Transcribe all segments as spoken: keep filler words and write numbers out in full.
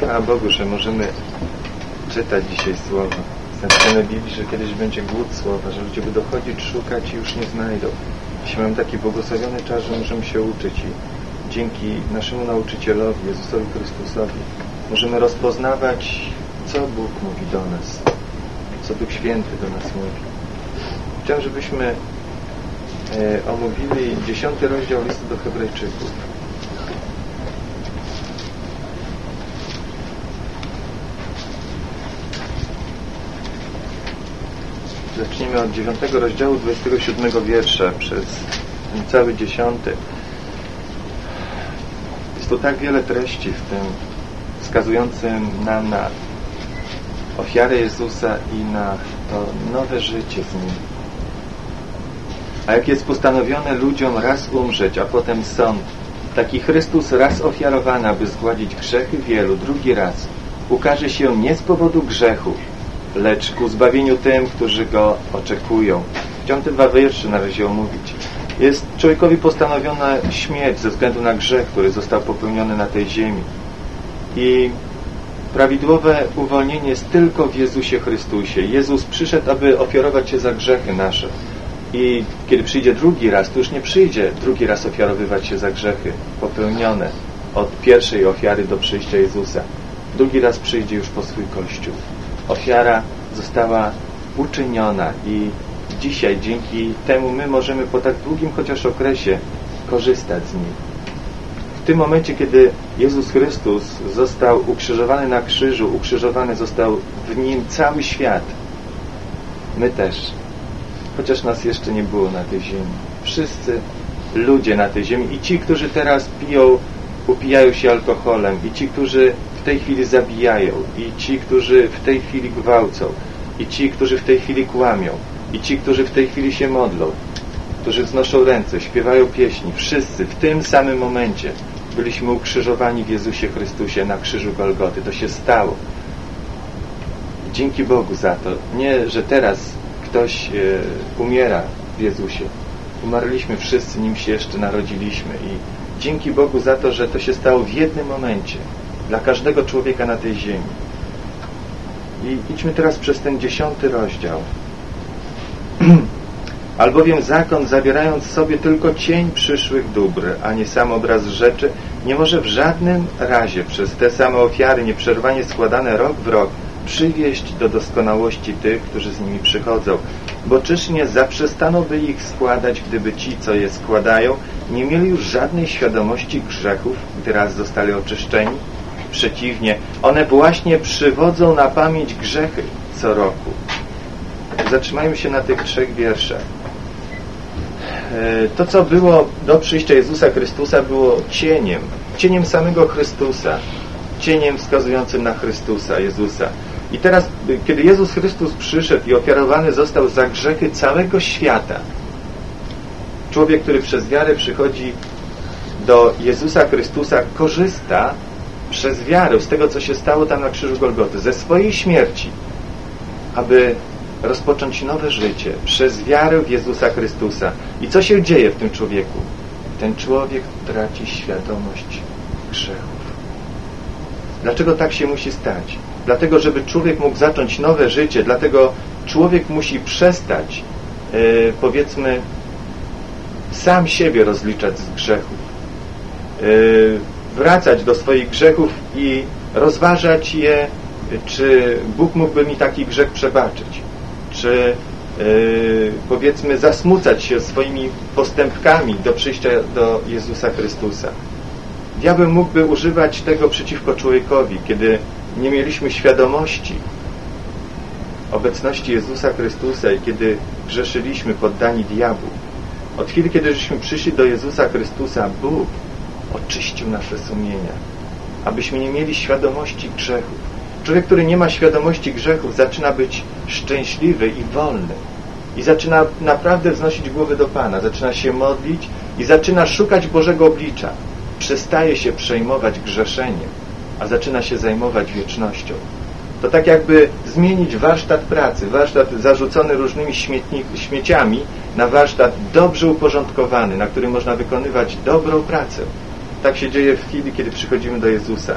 Chwała Bogu, że możemy czytać dzisiaj Słowo. Jest napisane w Biblii, że kiedyś będzie głód Słowa, że ludzie będą chodzić, szukać i już nie znajdą. Dzisiaj mamy taki błogosławiony czas, że możemy się uczyć i dzięki naszemu nauczycielowi, Jezusowi Chrystusowi, możemy rozpoznawać, co Bóg mówi do nas, co Duch Święty do nas mówi. Chciałem, żebyśmy e, omówili dziesiąty rozdział listu do Hebrajczyków. Zacznijmy od dziewiątego rozdziału, dwudziestego siódmego wiersza przez ten cały dziesiąty. Jest tu tak wiele treści w tym wskazującym nam na ofiarę Jezusa i na to nowe życie z Nim. A jak jest postanowione ludziom raz umrzeć, a potem sąd, taki Chrystus raz ofiarowany, aby zgładzić grzechy wielu, drugi raz ukaże się nie z powodu grzechów, lecz ku zbawieniu tym, którzy Go oczekują. Chciałem te dwa wiersze na razie omówić. Jest człowiekowi postanowiona śmierć ze względu na grzech, który został popełniony na tej ziemi. I prawidłowe uwolnienie jest tylko w Jezusie Chrystusie. Jezus przyszedł, aby ofiarować się za grzechy nasze. I kiedy przyjdzie drugi raz, to już nie przyjdzie drugi raz ofiarowywać się za grzechy popełnione od pierwszej ofiary do przyjścia Jezusa. Drugi raz przyjdzie już po swój Kościół. Ofiara została uczyniona i dzisiaj dzięki temu my możemy po tak długim chociaż okresie korzystać z niej. W tym momencie, kiedy Jezus Chrystus został ukrzyżowany na krzyżu, ukrzyżowany został w Nim cały świat. My też, chociaż nas jeszcze nie było na tej ziemi. Wszyscy ludzie na tej ziemi i ci, którzy teraz piją, upijają się alkoholem, i ci, którzy w tej chwili zabijają, i ci, którzy w tej chwili gwałcą, i ci, którzy w tej chwili kłamią, i ci, którzy w tej chwili się modlą, którzy wznoszą ręce, śpiewają pieśni, wszyscy w tym samym momencie byliśmy ukrzyżowani w Jezusie Chrystusie na krzyżu Golgoty. To się stało. Dzięki Bogu za to. Nie, że teraz ktoś e, umiera w Jezusie. Umarliśmy wszyscy, nim się jeszcze narodziliśmy. I dzięki Bogu za to, że to się stało w jednym momencie. Dla każdego człowieka na tej ziemi. I idźmy teraz przez ten dziesiąty rozdział. Albowiem zakon, zawierając w sobie tylko cień przyszłych dóbr, a nie sam obraz rzeczy, nie może w żadnym razie przez te same ofiary nieprzerwanie składane rok w rok przywieść do doskonałości tych, którzy z nimi przychodzą. Bo czyż nie zaprzestanąłby ich składać, gdyby ci, co je składają, nie mieli już żadnej świadomości grzechów, gdy raz zostali oczyszczeni? Przeciwnie, one właśnie przywodzą na pamięć grzechy co roku. Zatrzymajmy się na tych trzech wierszach. To, co było do przyjścia Jezusa Chrystusa, było cieniem. Cieniem samego Chrystusa. Cieniem wskazującym na Chrystusa, Jezusa. I teraz, kiedy Jezus Chrystus przyszedł i ofiarowany został za grzechy całego świata, człowiek, który przez wiarę przychodzi do Jezusa Chrystusa, korzysta przez wiarę z tego, co się stało tam na krzyżu Golgoty, ze swojej śmierci, aby rozpocząć nowe życie przez wiarę w Jezusa Chrystusa. I co się dzieje w tym człowieku? Ten człowiek traci świadomość grzechów. Dlaczego tak się musi stać? Dlatego, żeby człowiek mógł zacząć nowe życie, dlatego człowiek musi przestać, yy, powiedzmy, sam siebie rozliczać z grzechów. Yy, wracać do swoich grzechów i rozważać je, czy Bóg mógłby mi taki grzech przebaczyć. Czy yy, powiedzmy zasmucać się swoimi postępkami do przyjścia do Jezusa Chrystusa. Diabeł mógłby używać tego przeciwko człowiekowi, kiedy nie mieliśmy świadomości obecności Jezusa Chrystusa i kiedy grzeszyliśmy poddani diabłu. Od chwili, kiedy żeśmy przyszli do Jezusa Chrystusa, Bóg oczyścił nasze sumienia, abyśmy nie mieli świadomości grzechów. Człowiek, który nie ma świadomości grzechów, zaczyna być szczęśliwy i wolny. I zaczyna naprawdę wznosić głowę do Pana. Zaczyna się modlić i zaczyna szukać Bożego oblicza. Przestaje się przejmować grzeszeniem, a zaczyna się zajmować wiecznością. To tak jakby zmienić warsztat pracy, warsztat zarzucony różnymi śmietni, śmieciami na warsztat dobrze uporządkowany, na którym można wykonywać dobrą pracę. Tak się dzieje w chwili, kiedy przychodzimy do Jezusa.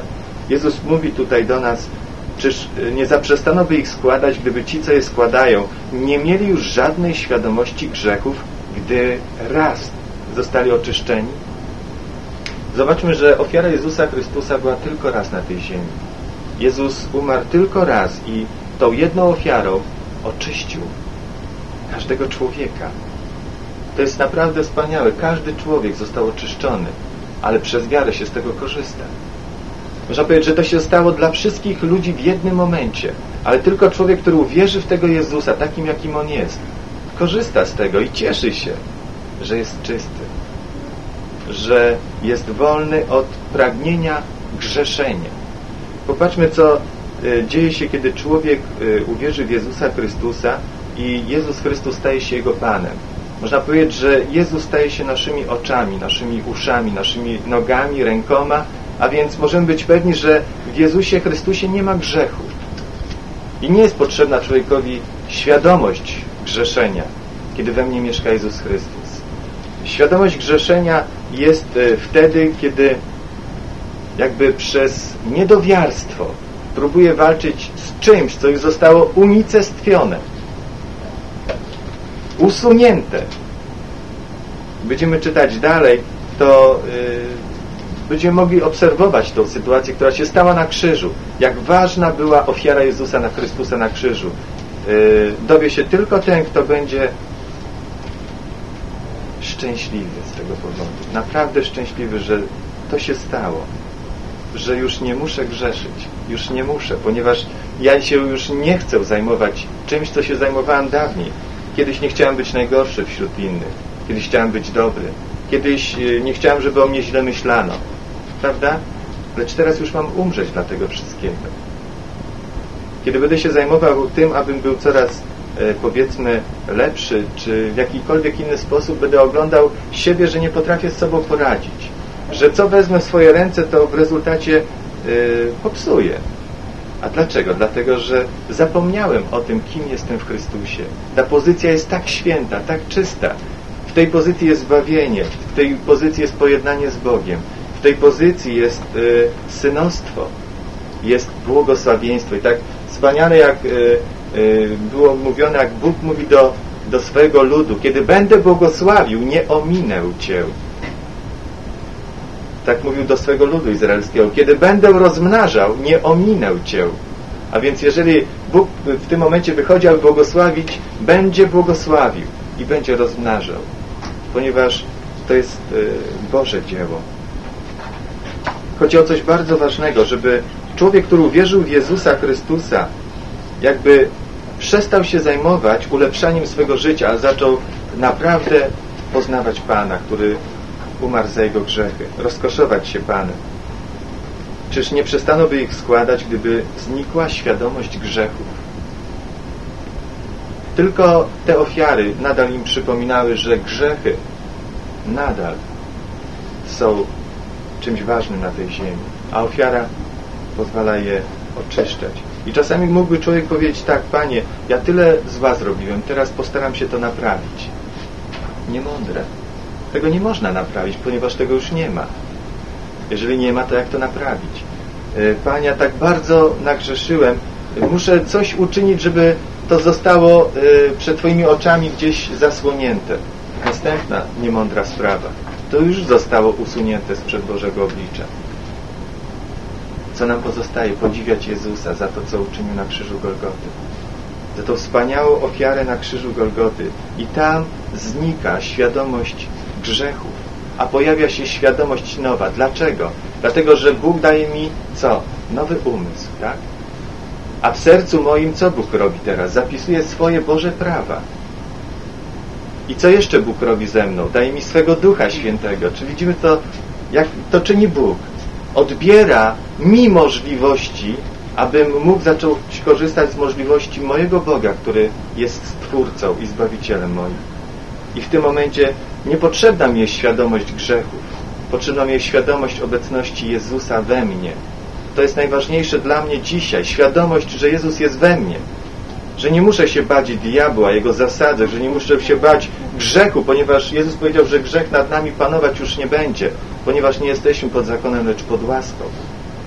Jezus mówi tutaj do nas, czyż nie zaprzestano by ich składać, gdyby ci, co je składają, nie mieli już żadnej świadomości grzechów, gdy raz zostali oczyszczeni? Zobaczmy, że ofiara Jezusa Chrystusa była tylko raz na tej ziemi. Jezus umarł tylko raz i tą jedną ofiarą oczyścił każdego człowieka. To jest naprawdę wspaniałe. Każdy człowiek został oczyszczony, ale przez wiarę się z tego korzysta. Można powiedzieć, że to się stało dla wszystkich ludzi w jednym momencie, ale tylko człowiek, który uwierzy w tego Jezusa, takim jakim On jest, korzysta z tego i cieszy się, że jest czysty, że jest wolny od pragnienia grzeszenia. Popatrzmy, co dzieje się, kiedy człowiek uwierzy w Jezusa Chrystusa i Jezus Chrystus staje się Jego Panem. Można powiedzieć, że Jezus staje się naszymi oczami, naszymi uszami, naszymi nogami, rękoma, a więc możemy być pewni, że w Jezusie Chrystusie nie ma grzechu. I nie jest potrzebna człowiekowi świadomość grzeszenia, kiedy we mnie mieszka Jezus Chrystus. Świadomość grzeszenia jest wtedy, kiedy jakby przez niedowiarstwo próbuje walczyć z czymś, co już zostało unicestwione, usunięte. Będziemy czytać dalej, to yy, będziemy mogli obserwować tą sytuację, która się stała na krzyżu. Jak ważna była ofiara Jezusa na Chrystusa na krzyżu. Yy, dowie się tylko ten, kto będzie szczęśliwy z tego powodu. Naprawdę szczęśliwy, że to się stało. Że już nie muszę grzeszyć. Już nie muszę, ponieważ ja się już nie chcę zajmować czymś, co się zajmowałem dawniej. Kiedyś nie chciałem być najgorszy wśród innych. Kiedyś chciałem być dobry. Kiedyś nie chciałem, żeby o mnie źle myślano. Prawda? Lecz teraz już mam umrzeć dla tego wszystkiego. Kiedy będę się zajmował tym, abym był coraz, powiedzmy, lepszy, czy w jakikolwiek inny sposób będę oglądał siebie, że nie potrafię z sobą poradzić. Że co wezmę w swoje ręce, to w rezultacie yy, popsuję. A dlaczego? Dlatego, że zapomniałem o tym, kim jestem w Chrystusie. Ta pozycja jest tak święta, tak czysta. W tej pozycji jest zbawienie, w tej pozycji jest pojednanie z Bogiem, w tej pozycji jest y, synostwo, jest błogosławieństwo. I tak wspaniale, jak y, y, było mówione, jak Bóg mówi do, do swojego ludu, kiedy będę błogosławił, nie ominę Cię. Tak mówił do swego ludu izraelskiego. Kiedy będę rozmnażał, nie ominę Cię. A więc jeżeli Bóg w tym momencie wychodzi, aby błogosławić, będzie błogosławił i będzie rozmnażał. Ponieważ to jest Boże dzieło. Chodzi o coś bardzo ważnego, żeby człowiek, który uwierzył w Jezusa Chrystusa, jakby przestał się zajmować ulepszaniem swego życia, a zaczął naprawdę poznawać Pana, który umarł za jego grzechy, rozkoszować się Panem. Czyż nie przestano by ich składać, gdyby znikła świadomość grzechów? Tylko te ofiary nadal im przypominały, że grzechy nadal są czymś ważnym na tej ziemi, a ofiara pozwala je oczyszczać. I czasami mógłby człowiek powiedzieć tak, Panie, ja tyle zła zrobiłem, teraz postaram się to naprawić. Niemądre. Tego nie można naprawić, ponieważ tego już nie ma. Jeżeli nie ma, to jak to naprawić? Panie, ja tak bardzo nagrzeszyłem, muszę coś uczynić, żeby to zostało przed Twoimi oczami gdzieś zasłonięte. Następna niemądra sprawa. To już zostało usunięte sprzed Bożego oblicza. Co nam pozostaje? Podziwiać Jezusa za to, co uczynił na krzyżu Golgoty. Za tą wspaniałą ofiarę na krzyżu Golgoty. I tam znika świadomość grzechów, a pojawia się świadomość nowa. Dlaczego? Dlatego, że Bóg daje mi co? Nowy umysł, tak? A w sercu moim co Bóg robi teraz? Zapisuje swoje Boże prawa. I co jeszcze Bóg robi ze mną? Daje mi swego Ducha Świętego. Czy widzimy to, jak to czyni Bóg? Odbiera mi możliwości, abym mógł zacząć korzystać z możliwości mojego Boga, który jest Stwórcą i Zbawicielem moim. I w tym momencie niepotrzebna mi jest świadomość grzechów. Potrzebna mi jest świadomość obecności Jezusa we mnie. To jest najważniejsze dla mnie dzisiaj. Świadomość, że Jezus jest we mnie. Że nie muszę się bać diabła, jego zasadzek, że nie muszę się bać grzechu, ponieważ Jezus powiedział, że grzech nad nami panować już nie będzie, ponieważ nie jesteśmy pod zakonem, lecz pod łaską.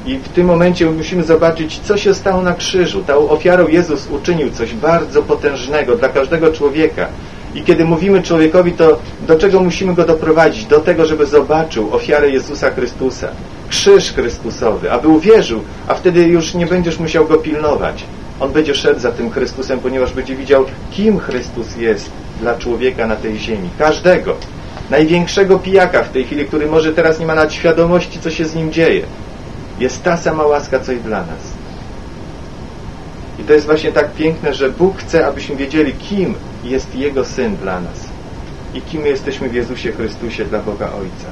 I w tym momencie musimy zobaczyć, co się stało na krzyżu. Tą ofiarą Jezus uczynił coś bardzo potężnego dla każdego człowieka. I kiedy mówimy człowiekowi, to do czego musimy go doprowadzić? Do tego, żeby zobaczył ofiarę Jezusa Chrystusa. Krzyż Chrystusowy, aby uwierzył, a wtedy już nie będziesz musiał go pilnować. On będzie szedł za tym Chrystusem, ponieważ będzie widział, kim Chrystus jest dla człowieka na tej ziemi. Każdego. Największego pijaka w tej chwili, który może teraz nie ma nawet świadomości, co się z nim dzieje. Jest ta sama łaska, co i dla nas. I to jest właśnie tak piękne, że Bóg chce, abyśmy wiedzieli, kim jest Jego Syn dla nas i kim jesteśmy w Jezusie Chrystusie dla Boga Ojca.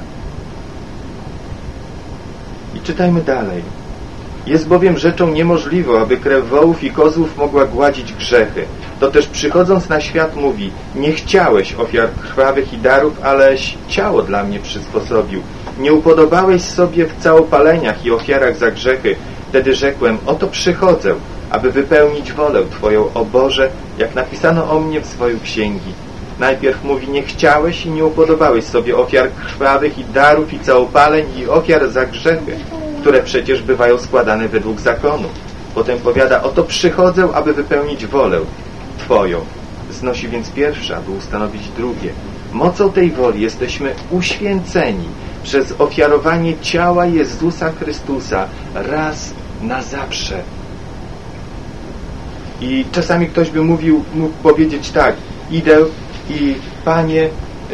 I czytajmy dalej. Jest bowiem rzeczą niemożliwą, aby krew wołów i kozłów mogła gładzić grzechy. To też przychodząc na świat mówi: nie chciałeś ofiar krwawych i darów, aleś ciało dla mnie przysposobił. Nie upodobałeś sobie w całopaleniach i ofiarach za grzechy. Wtedy rzekłem: oto przychodzę, aby wypełnić wolę Twoją, o Boże, jak napisano o mnie w swoim księgi. Najpierw mówi: nie chciałeś i nie upodobałeś sobie ofiar krwawych i darów i całopaleń i ofiar za grzechy, które przecież bywają składane według zakonu. Potem powiada: oto przychodzę, aby wypełnić wolę Twoją. Znosi więc pierwsze, aby ustanowić drugie. Mocą tej woli jesteśmy uświęceni przez ofiarowanie ciała Jezusa Chrystusa raz na zawsze. I czasami ktoś by mówił, mógł powiedzieć tak: idę i Panie, yy,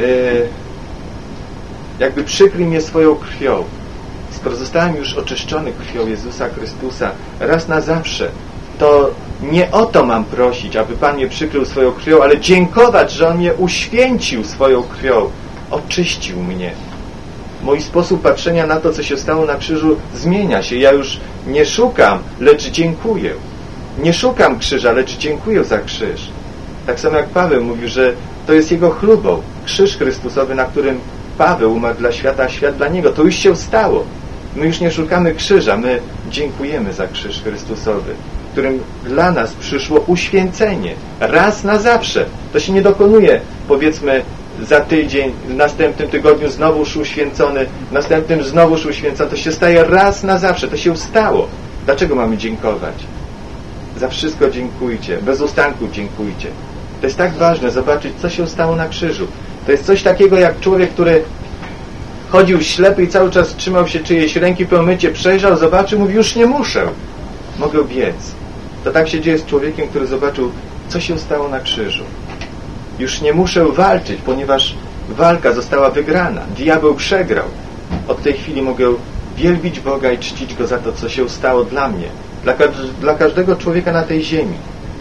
jakby przykryj mnie swoją krwią. Skoro zostałem już oczyszczony krwią Jezusa Chrystusa raz na zawsze, to nie o to mam prosić, aby Pan mnie przykrył swoją krwią, ale dziękować, że On mnie uświęcił swoją krwią, oczyścił mnie. Mój sposób patrzenia na to, co się stało na krzyżu, zmienia się. Ja już nie szukam, lecz dziękuję. Nie szukam krzyża, lecz dziękuję za krzyż. Tak samo jak Paweł mówił, że to jest jego chlubą. Krzyż Chrystusowy, na którym Paweł umarł dla świata, a świat dla niego. To już się stało. My już nie szukamy krzyża, my dziękujemy za krzyż Chrystusowy, którym dla nas przyszło uświęcenie. Raz na zawsze. To się nie dokonuje, powiedzmy, za tydzień, w następnym tygodniu znowuż uświęcony, w następnym znowuż uświęcony. To się staje raz na zawsze. To się stało. Dlaczego mamy dziękować? Za wszystko dziękujcie. Bez ustanku dziękujcie. To jest tak ważne, zobaczyć, co się stało na krzyżu. To jest coś takiego jak człowiek, który chodził ślepy i cały czas trzymał się czyjejś ręki, po mycie przejrzał, zobaczył, mówi: już nie muszę. Mogę biec. To tak się dzieje z człowiekiem, który zobaczył, co się stało na krzyżu. Już nie muszę walczyć, ponieważ walka została wygrana. Diabeł przegrał. Od tej chwili mogę wielbić Boga i czcić Go za to, co się stało dla mnie. Dla, dla każdego człowieka na tej ziemi.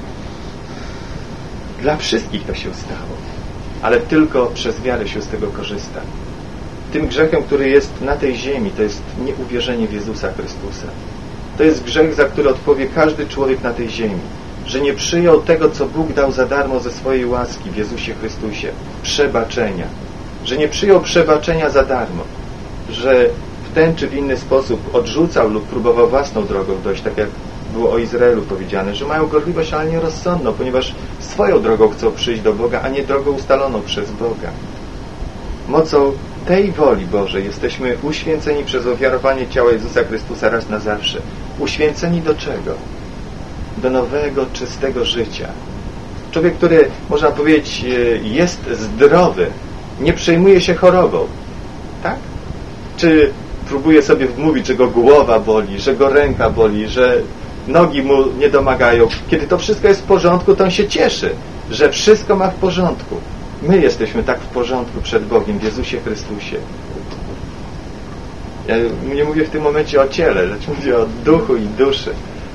Dla wszystkich to się stało. Ale tylko przez wiarę się z tego korzysta. Tym grzechem, który jest na tej ziemi, to jest nieuwierzenie w Jezusa Chrystusa. To jest grzech, za który odpowie każdy człowiek na tej ziemi. Że nie przyjął tego, co Bóg dał za darmo ze swojej łaski w Jezusie Chrystusie. Przebaczenia. Że nie przyjął przebaczenia za darmo. Że w ten czy w inny sposób odrzucał lub próbował własną drogą dojść, tak jak było o Izraelu powiedziane, że mają gorliwość, ale nierozsądną, ponieważ swoją drogą chcą przyjść do Boga, a nie drogą ustaloną przez Boga. Mocą tej woli Bożej jesteśmy uświęceni przez ofiarowanie ciała Jezusa Chrystusa raz na zawsze. Uświęceni do czego? Do nowego, czystego życia. Człowiek, który, można powiedzieć, jest zdrowy, nie przejmuje się chorobą. Tak? Czy próbuje sobie wmówić, że go głowa boli, że go ręka boli, że nogi mu nie domagają. Kiedy to wszystko jest w porządku, to on się cieszy, że wszystko ma w porządku. My jesteśmy tak w porządku przed Bogiem w Jezusie Chrystusie. Ja nie mówię w tym momencie o ciele, lecz mówię o duchu i duszy.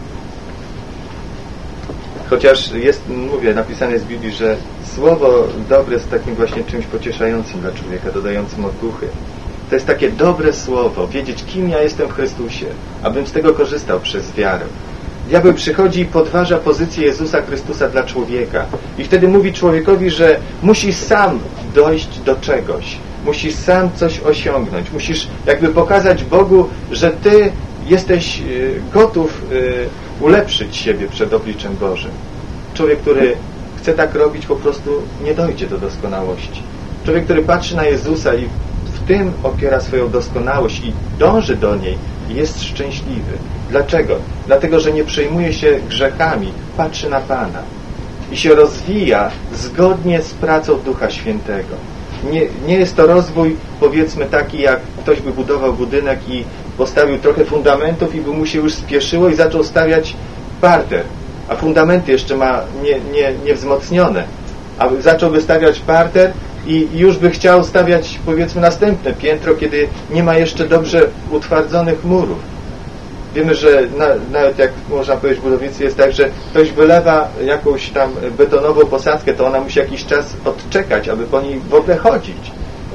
Chociaż jest, mówię, napisane jest w Biblii, że słowo dobre jest takim właśnie czymś pocieszającym dla człowieka, dodającym otuchy. To jest takie dobre słowo, wiedzieć, kim ja jestem w Chrystusie, abym z tego korzystał przez wiarę. Diabeł przychodzi i podważa pozycję Jezusa Chrystusa dla człowieka. I wtedy mówi człowiekowi, że musisz sam dojść do czegoś. Musisz sam coś osiągnąć. Musisz jakby pokazać Bogu, że Ty jesteś gotów ulepszyć siebie przed obliczem Bożym. Człowiek, który chce tak robić, po prostu nie dojdzie do doskonałości. Człowiek, który patrzy na Jezusa i w tym opiera swoją doskonałość i dąży do niej, jest szczęśliwy. Dlaczego? Dlatego, że nie przejmuje się grzechami, patrzy na Pana i się rozwija zgodnie z pracą Ducha Świętego. Nie, nie jest to rozwój, powiedzmy, taki, jak ktoś by budował budynek i postawił trochę fundamentów i by mu się już spieszyło i zaczął stawiać parter, a fundamenty jeszcze ma nie, nie, nie wzmocnione, a zaczął wystawiać parter i już by chciał stawiać, powiedzmy, następne piętro, kiedy nie ma jeszcze dobrze utwardzonych murów. Wiemy, że na, nawet jak można powiedzieć w budownictwie jest tak, że ktoś wylewa jakąś tam betonową posadzkę, to ona musi jakiś czas odczekać, aby po niej w ogóle chodzić.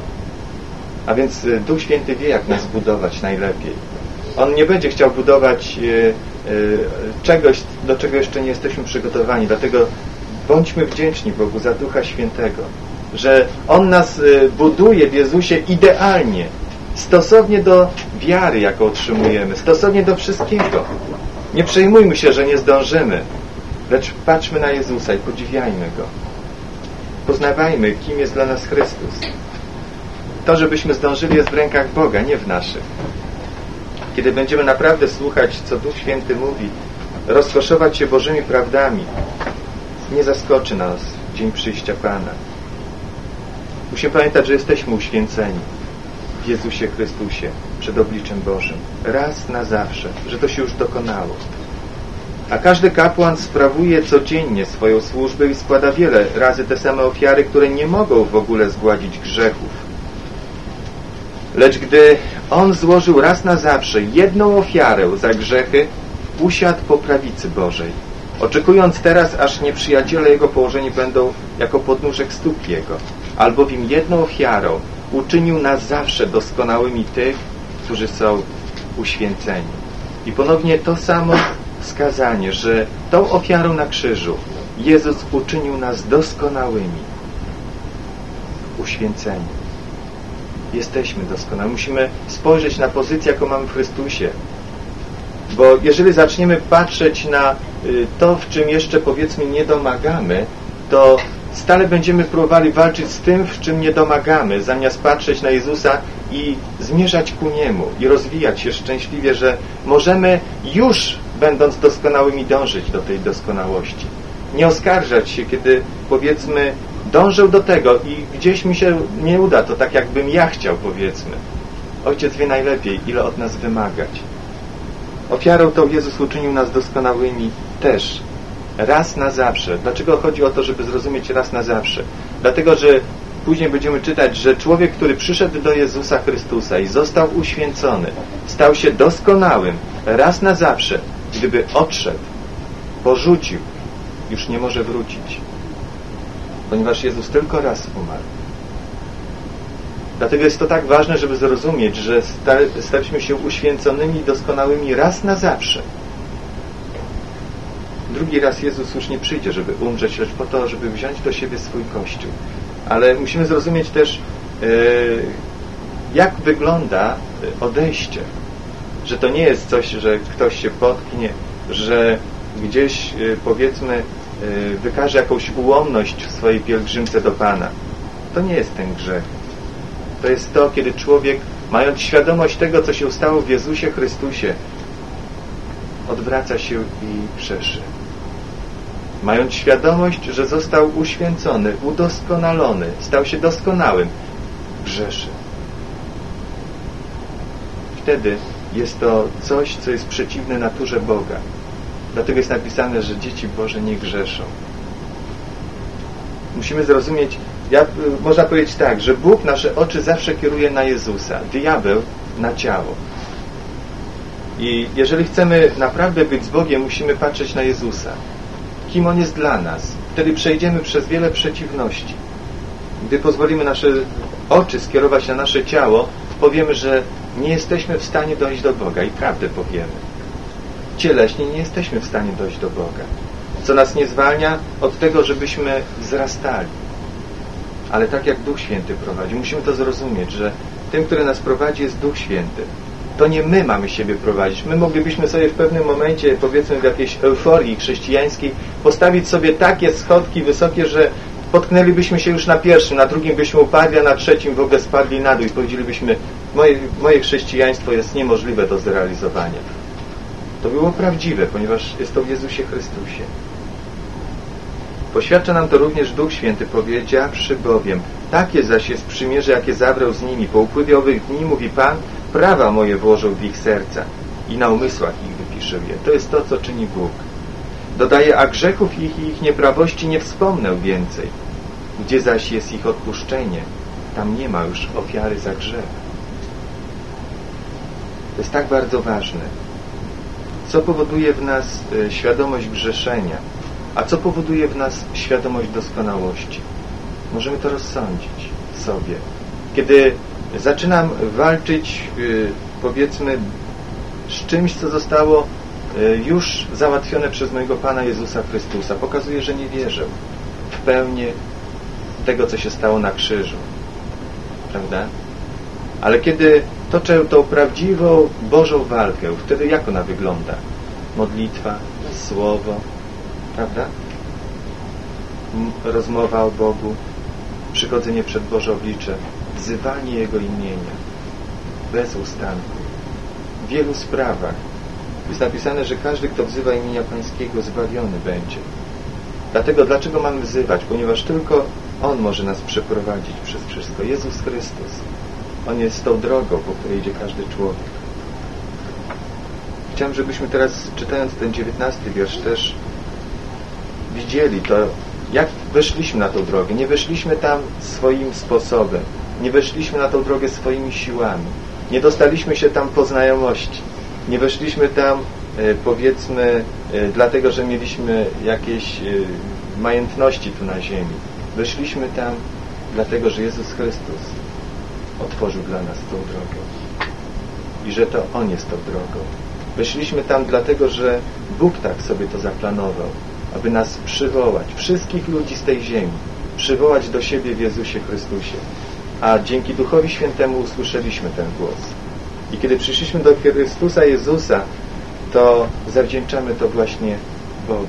A więc Duch Święty wie, jak nas budować najlepiej. On nie będzie chciał budować y, y, czegoś, do czego jeszcze nie jesteśmy przygotowani. Dlatego bądźmy wdzięczni Bogu za Ducha Świętego, że On nas y, buduje w Jezusie idealnie, stosownie do wiary, jaką otrzymujemy, stosownie do wszystkiego. Nie przejmujmy się, że nie zdążymy, lecz patrzmy na Jezusa i podziwiajmy Go. Poznawajmy, kim jest dla nas Chrystus. To, żebyśmy zdążyli, jest w rękach Boga, nie w naszych. Kiedy będziemy naprawdę słuchać, co Duch Święty mówi, rozkoszować się Bożymi prawdami, nie zaskoczy nas dzień przyjścia Pana. Musimy pamiętać, że jesteśmy uświęceni w Jezusie Chrystusie przed obliczem Bożym. Raz na zawsze, że to się już dokonało. A każdy kapłan sprawuje codziennie swoją służbę i składa wiele razy te same ofiary, które nie mogą w ogóle zgładzić grzechów. Lecz gdy On złożył raz na zawsze jedną ofiarę za grzechy, usiadł po prawicy Bożej, oczekując teraz, aż nieprzyjaciele Jego położeni będą jako podnóżek stóp Jego, albowiem jedną ofiarą uczynił nas zawsze doskonałymi tych, którzy są uświęceni. I ponownie to samo wskazanie, że tą ofiarą na krzyżu Jezus uczynił nas doskonałymi, uświęceni. Jesteśmy doskonali. Musimy spojrzeć na pozycję, jaką mamy w Chrystusie. Bo jeżeli zaczniemy patrzeć na to, w czym jeszcze, powiedzmy, nie domagamy, to stale będziemy próbowali walczyć z tym, w czym nie domagamy, zamiast patrzeć na Jezusa i zmierzać ku Niemu i rozwijać się szczęśliwie, że możemy już, będąc doskonałymi, dążyć do tej doskonałości. Nie oskarżać się, kiedy, powiedzmy, dążę do tego i gdzieś mi się nie uda, to tak jakbym ja chciał, powiedzmy. Ojciec wie najlepiej, ile od nas wymagać. Ofiarą tą Jezus uczynił nas doskonałymi też. Raz na zawsze. Dlaczego chodzi o to, żeby zrozumieć raz na zawsze? Dlatego, że później będziemy czytać, że człowiek, który przyszedł do Jezusa Chrystusa i został uświęcony, stał się doskonałym raz na zawsze. Gdyby odszedł, porzucił, już nie może wrócić. Ponieważ Jezus tylko raz umarł. Dlatego jest to tak ważne, żeby zrozumieć, że staliśmy się uświęconymi i doskonałymi raz na zawsze. Drugi raz Jezus już nie przyjdzie, żeby umrzeć, lecz po to, żeby wziąć do siebie swój Kościół. Ale musimy zrozumieć też, jak wygląda odejście. Że to nie jest coś, że ktoś się potknie, że gdzieś, powiedzmy, wykaże jakąś ułomność w swojej pielgrzymce do Pana. To nie jest ten grzech. To jest to, kiedy człowiek, mając świadomość tego, co się stało w Jezusie Chrystusie, odwraca się i grzeszy. Mając świadomość, że został uświęcony, udoskonalony, stał się doskonałym, grzeszy. Wtedy jest to coś, co jest przeciwne naturze Boga. Dlatego jest napisane, że dzieci Boże nie grzeszą. Musimy zrozumieć, ja, można powiedzieć tak, że Bóg nasze oczy zawsze kieruje na Jezusa, diabeł na ciało. I jeżeli chcemy naprawdę być z Bogiem, musimy patrzeć na Jezusa. Kim On jest dla nas. Wtedy przejdziemy przez wiele przeciwności. Gdy pozwolimy nasze oczy skierować na nasze ciało, powiemy, że nie jesteśmy w stanie dojść do Boga i prawdę powiemy. Cieleśnie nie jesteśmy w stanie dojść do Boga. Co nas nie zwalnia od tego, żebyśmy wzrastali. Ale tak jak Duch Święty prowadzi. Musimy to zrozumieć, że tym, który nas prowadzi, jest Duch Święty. To nie my mamy siebie prowadzić. My moglibyśmy sobie w pewnym momencie, powiedzmy w jakiejś euforii chrześcijańskiej, postawić sobie takie schodki wysokie, że potknęlibyśmy się już na pierwszym, na drugim byśmy upadli, a na trzecim w ogóle spadli na dół i powiedzielibyśmy, moje, moje chrześcijaństwo jest niemożliwe do zrealizowania. To było prawdziwe, ponieważ jest to w Jezusie Chrystusie. Poświadcza nam to również Duch Święty, powiedziawszy bowiem, takie zaś jest przymierze, jakie zawrał z nimi. Po upływie owych dni, mówi Pan, prawa moje włożył w ich serca i na umysłach ich wypiszę je. To jest to, co czyni Bóg. Dodaje, a grzechów ich i ich nieprawości nie wspomnę więcej. Gdzie zaś jest ich odpuszczenie, tam nie ma już ofiary za grzech. To jest tak bardzo ważne. Co powoduje w nas y, świadomość grzeszenia, a co powoduje w nas świadomość doskonałości? Możemy to rozsądzić sobie. Kiedy zaczynam walczyć, y, powiedzmy, z czymś, co zostało y, już załatwione przez mojego Pana Jezusa Chrystusa, pokazuje, że nie wierzę w pełnię tego, co się stało na krzyżu. Prawda? Ale kiedy toczę tą prawdziwą Bożą walkę, wtedy jak ona wygląda? Modlitwa, słowo, prawda? Rozmowa o Bogu, przychodzenie przed Boże oblicze, wzywanie Jego imienia, bez ustanku. W wielu sprawach jest napisane, że każdy, kto wzywa imienia Pańskiego, zbawiony będzie. Dlatego, dlaczego mamy wzywać? Ponieważ tylko On może nas przeprowadzić przez wszystko. Jezus Chrystus. On jest tą drogą, po której idzie każdy człowiek. Chciałem, żebyśmy teraz, czytając ten dziewiętnasty wiersz, też widzieli to, jak weszliśmy na tą drogę. Nie weszliśmy tam swoim sposobem. Nie weszliśmy na tą drogę swoimi siłami. Nie dostaliśmy się tam po znajomości. Nie weszliśmy tam, e, powiedzmy, e, dlatego, że mieliśmy jakieś e, majątności tu na ziemi. Weszliśmy tam dlatego, że Jezus Chrystus otworzył dla nas tą drogę. I że to On jest tą drogą. Weszliśmy tam dlatego, że Bóg tak sobie to zaplanował, aby nas przywołać, wszystkich ludzi z tej ziemi, przywołać do siebie w Jezusie Chrystusie. A dzięki Duchowi Świętemu usłyszeliśmy ten głos. I kiedy przyszliśmy do Chrystusa Jezusa, to zawdzięczamy to właśnie Bogu.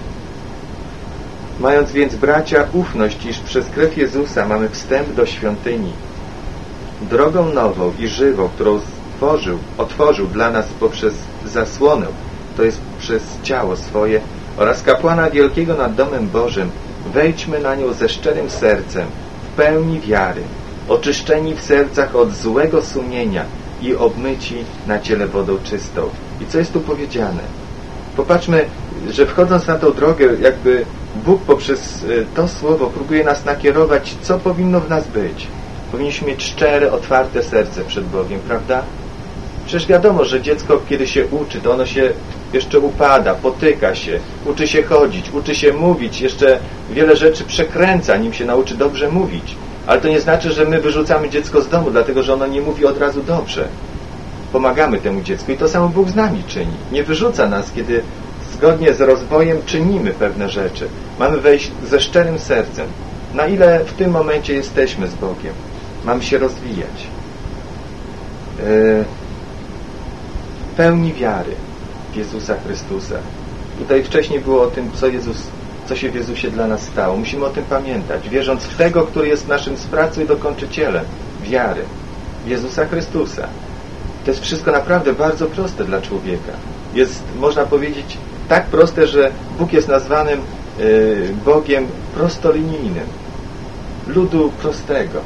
Mając więc, bracia, ufność, iż przez krew Jezusa mamy wstęp do świątyni, drogą nową i żywą, którą stworzył, otworzył dla nas poprzez zasłonę, to jest przez ciało swoje, oraz kapłana wielkiego nad domem Bożym, wejdźmy na nią ze szczerym sercem, w pełni wiary, oczyszczeni w sercach od złego sumienia i obmyci na ciele wodą czystą. I co jest tu powiedziane? Popatrzmy, że wchodząc na tą drogę, jakby Bóg poprzez to słowo próbuje nas nakierować, co powinno w nas być. Powinniśmy mieć szczere, otwarte serce przed Bogiem, prawda? Przecież wiadomo, że dziecko, kiedy się uczy, to ono się jeszcze upada, potyka się, uczy się chodzić, uczy się mówić, jeszcze wiele rzeczy przekręca, nim się nauczy dobrze mówić. Ale to nie znaczy, że my wyrzucamy dziecko z domu, dlatego że ono nie mówi od razu dobrze. Pomagamy temu dziecku i to samo Bóg z nami czyni. Nie wyrzuca nas, kiedy zgodnie z rozwojem czynimy pewne rzeczy. Mamy wejść ze szczerym sercem. Na ile w tym momencie jesteśmy z Bogiem? Mamy się rozwijać. Yy, pełni wiary w Jezusa Chrystusa. Tutaj wcześniej było o tym, co Jezus, co się w Jezusie dla nas stało. Musimy o tym pamiętać. Wierząc w Tego, który jest naszym sprawcą i dokończycielem wiary. W Jezusa Chrystusa. To jest wszystko naprawdę bardzo proste dla człowieka. Jest, można powiedzieć, tak proste, że Bóg jest nazwanym yy, Bogiem prostolinijnym. Ludu prostego.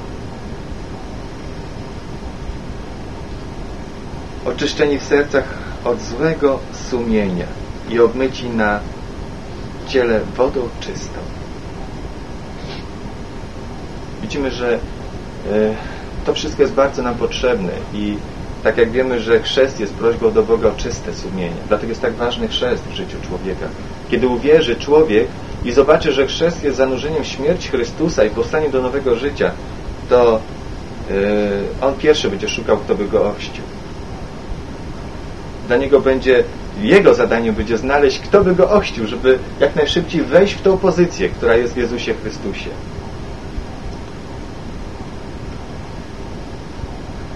Oczyszczeni w sercach od złego sumienia i obmyci na ciele wodą czystą. Widzimy, że y, to wszystko jest bardzo nam potrzebne i tak jak wiemy, że chrzest jest prośbą do Boga o czyste sumienie. Dlatego jest tak ważny chrzest w życiu człowieka. Kiedy uwierzy człowiek i zobaczy, że chrzest jest zanurzeniem w śmierć Chrystusa i powstaniem do nowego życia, to yy, on pierwszy będzie szukał, kto by go ochrzcił. Dla niego będzie, jego zadaniem będzie znaleźć, kto by go ochrzcił, żeby jak najszybciej wejść w tą pozycję, która jest w Jezusie Chrystusie.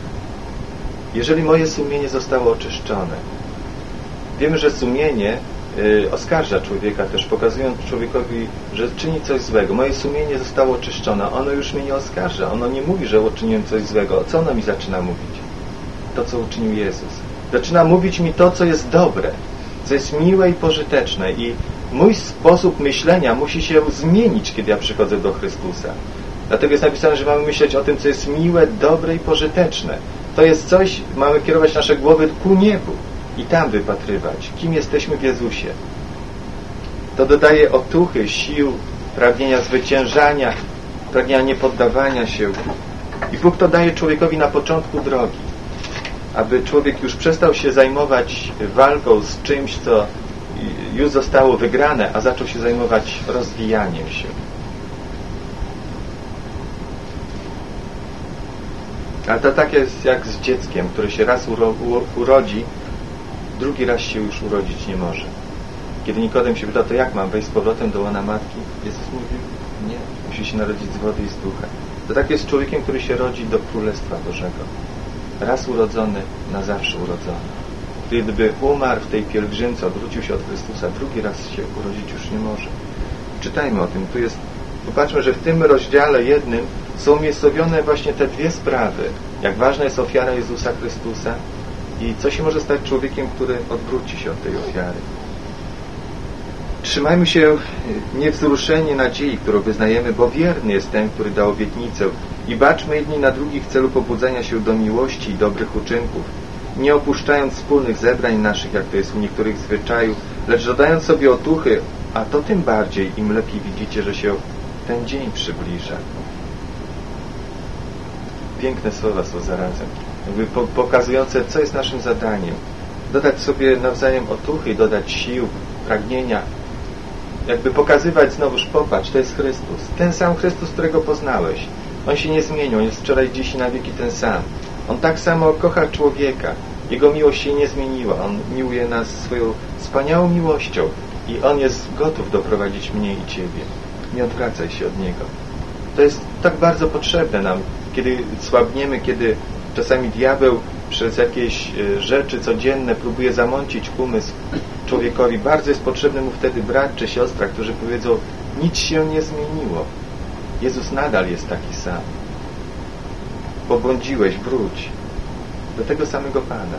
Jeżeli moje sumienie zostało oczyszczone, wiemy, że sumienie y, oskarża człowieka też, pokazując człowiekowi, że czyni coś złego. Moje sumienie zostało oczyszczone. Ono już mnie nie oskarża. Ono nie mówi, że uczyniłem coś złego. Co ono mi zaczyna mówić? To, co uczynił Jezus. Zaczyna mówić mi to, co jest dobre, co jest miłe i pożyteczne. I mój sposób myślenia musi się zmienić, kiedy ja przychodzę do Chrystusa. Dlatego jest napisane, że mamy myśleć o tym, co jest miłe, dobre i pożyteczne. To jest coś, mamy kierować nasze głowy ku niebu i tam wypatrywać, kim jesteśmy w Jezusie. To dodaje otuchy, sił, pragnienia zwyciężania, pragnienia niepoddawania się. I Bóg to daje człowiekowi na początku drogi, aby człowiek już przestał się zajmować walką z czymś, co już zostało wygrane, a zaczął się zajmować rozwijaniem się. Ale to tak jest jak z dzieckiem, które się raz uro, urodzi, drugi raz się już urodzić nie może. Kiedy Nikodem się pyta, to jak mam wejść z powrotem do łona matki? Jezus mówił, nie, musi się narodzić z wody i z ducha. To tak jest z człowiekiem, który się rodzi do Królestwa Bożego. Raz urodzony, na zawsze urodzony. Gdyby umarł w tej pielgrzymce, odwrócił się od Chrystusa, drugi raz się urodzić już nie może. Czytajmy o tym. Tu jest, popatrzmy, że w tym rozdziale jednym są umiejscowione właśnie te dwie sprawy. Jak ważna jest ofiara Jezusa Chrystusa i co się może stać człowiekiem, który odwróci się od tej ofiary. Trzymajmy się niewzruszenie nadziei, którą wyznajemy, bo wierny jest ten, który dał obietnicę. I baczmy jedni na drugich w celu pobudzenia się do miłości i dobrych uczynków, nie opuszczając wspólnych zebrań naszych, jak to jest u niektórych zwyczajów, lecz dodając sobie otuchy, a to tym bardziej, im lepiej widzicie, że się ten dzień przybliża. Piękne słowa są zarazem, jakby po, pokazujące, co jest naszym zadaniem. Dodać sobie nawzajem otuchy i dodać sił, pragnienia, jakby pokazywać znowuż, popatrz, to jest Chrystus. Ten sam Chrystus, którego poznałeś. On się nie zmienił, on jest wczoraj, dziś i na wieki ten sam. On tak samo kocha człowieka. Jego miłość się nie zmieniła. On miłuje nas swoją wspaniałą miłością i On jest gotów doprowadzić mnie i Ciebie. Nie odwracaj się od Niego. To jest tak bardzo potrzebne nam, kiedy słabniemy, kiedy czasami diabeł przez jakieś rzeczy codzienne próbuje zamącić umysł człowiekowi. Bardzo jest potrzebny mu wtedy brat czy siostra, którzy powiedzą, nic się nie zmieniło. Jezus nadal jest taki sam. Pobłądziłeś, wróć do tego samego Pana.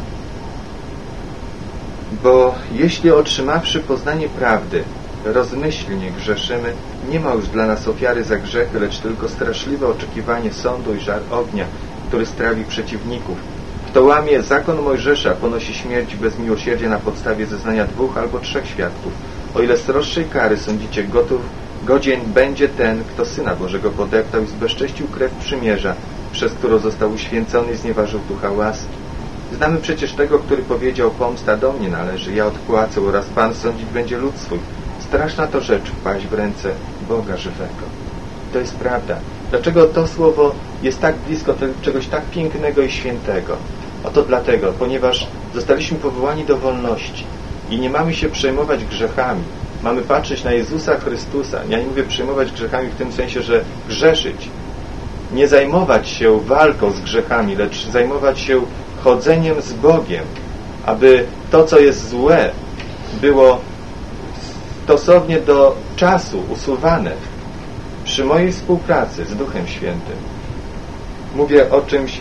Bo jeśli otrzymawszy poznanie prawdy, rozmyślnie grzeszymy, nie ma już dla nas ofiary za grzechy, lecz tylko straszliwe oczekiwanie sądu i żar ognia, który strawi przeciwników. Kto łamie zakon Mojżesza, ponosi śmierć bez miłosierdzia na podstawie zeznania dwóch albo trzech świadków. O ile sroższej kary sądzicie gotów, godzien będzie ten, kto Syna Bożego podeptał i zbezcześcił krew przymierza, przez którą został uświęcony i znieważył ducha łaski. Znamy przecież tego, który powiedział, pomsta do mnie należy, ja odpłacę oraz Pan sądzić będzie lud swój. Straszna to rzecz wpaść w ręce Boga żywego. To jest prawda. Dlaczego to słowo jest tak blisko czegoś tak pięknego i świętego? Oto dlatego, ponieważ zostaliśmy powołani do wolności i nie mamy się przejmować grzechami. Mamy patrzeć na Jezusa Chrystusa. Ja nie mówię przejmować grzechami w tym sensie, że grzeszyć. Nie zajmować się walką z grzechami, lecz zajmować się chodzeniem z Bogiem, aby to, co jest złe, było stosownie do czasu usuwane przy mojej współpracy z Duchem Świętym. Mówię o czymś,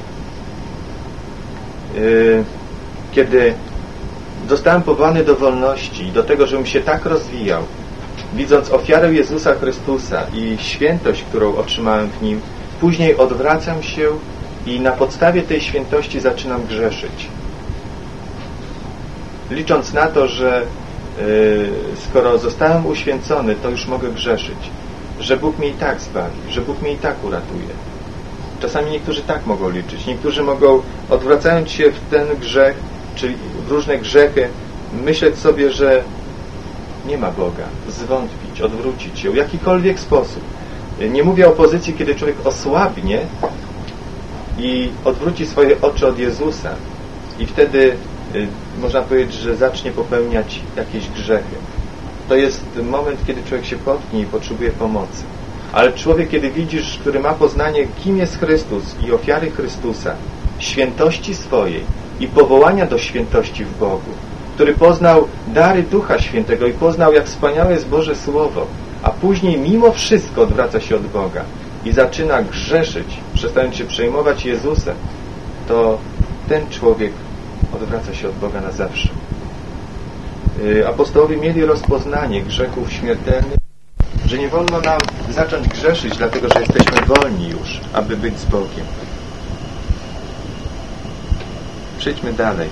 yy, kiedy zostałem powołany do wolności i do tego, żebym się tak rozwijał, widząc ofiarę Jezusa Chrystusa i świętość, którą otrzymałem w Nim, później odwracam się i na podstawie tej świętości zaczynam grzeszyć. Licząc na to, że yy, skoro zostałem uświęcony, to już mogę grzeszyć. Że Bóg mnie i tak zbawi, że Bóg mnie i tak uratuje. Czasami niektórzy tak mogą liczyć. Niektórzy mogą, odwracając się w ten grzech, czyli w różne grzechy, myśleć sobie, że nie ma Boga, zwątpić, odwrócić się w jakikolwiek sposób. Nie mówię o pozycji, kiedy człowiek osłabnie i odwróci swoje oczy od Jezusa i wtedy y, można powiedzieć, że zacznie popełniać jakieś grzechy. To jest moment, kiedy człowiek się potknie i potrzebuje pomocy. Ale człowiek, kiedy widzisz, który ma poznanie, kim jest Chrystus i ofiary Chrystusa, świętości swojej i powołania do świętości w Bogu, który poznał dary Ducha Świętego i poznał, jak wspaniałe jest Boże Słowo, a później mimo wszystko odwraca się od Boga i zaczyna grzeszyć, przestając się przejmować Jezusem, to ten człowiek odwraca się od Boga na zawsze. Apostołowie mieli rozpoznanie grzechów śmiertelnych, że nie wolno nam zacząć grzeszyć, dlatego że jesteśmy wolni już, aby być z Bogiem. Przejdźmy dalej.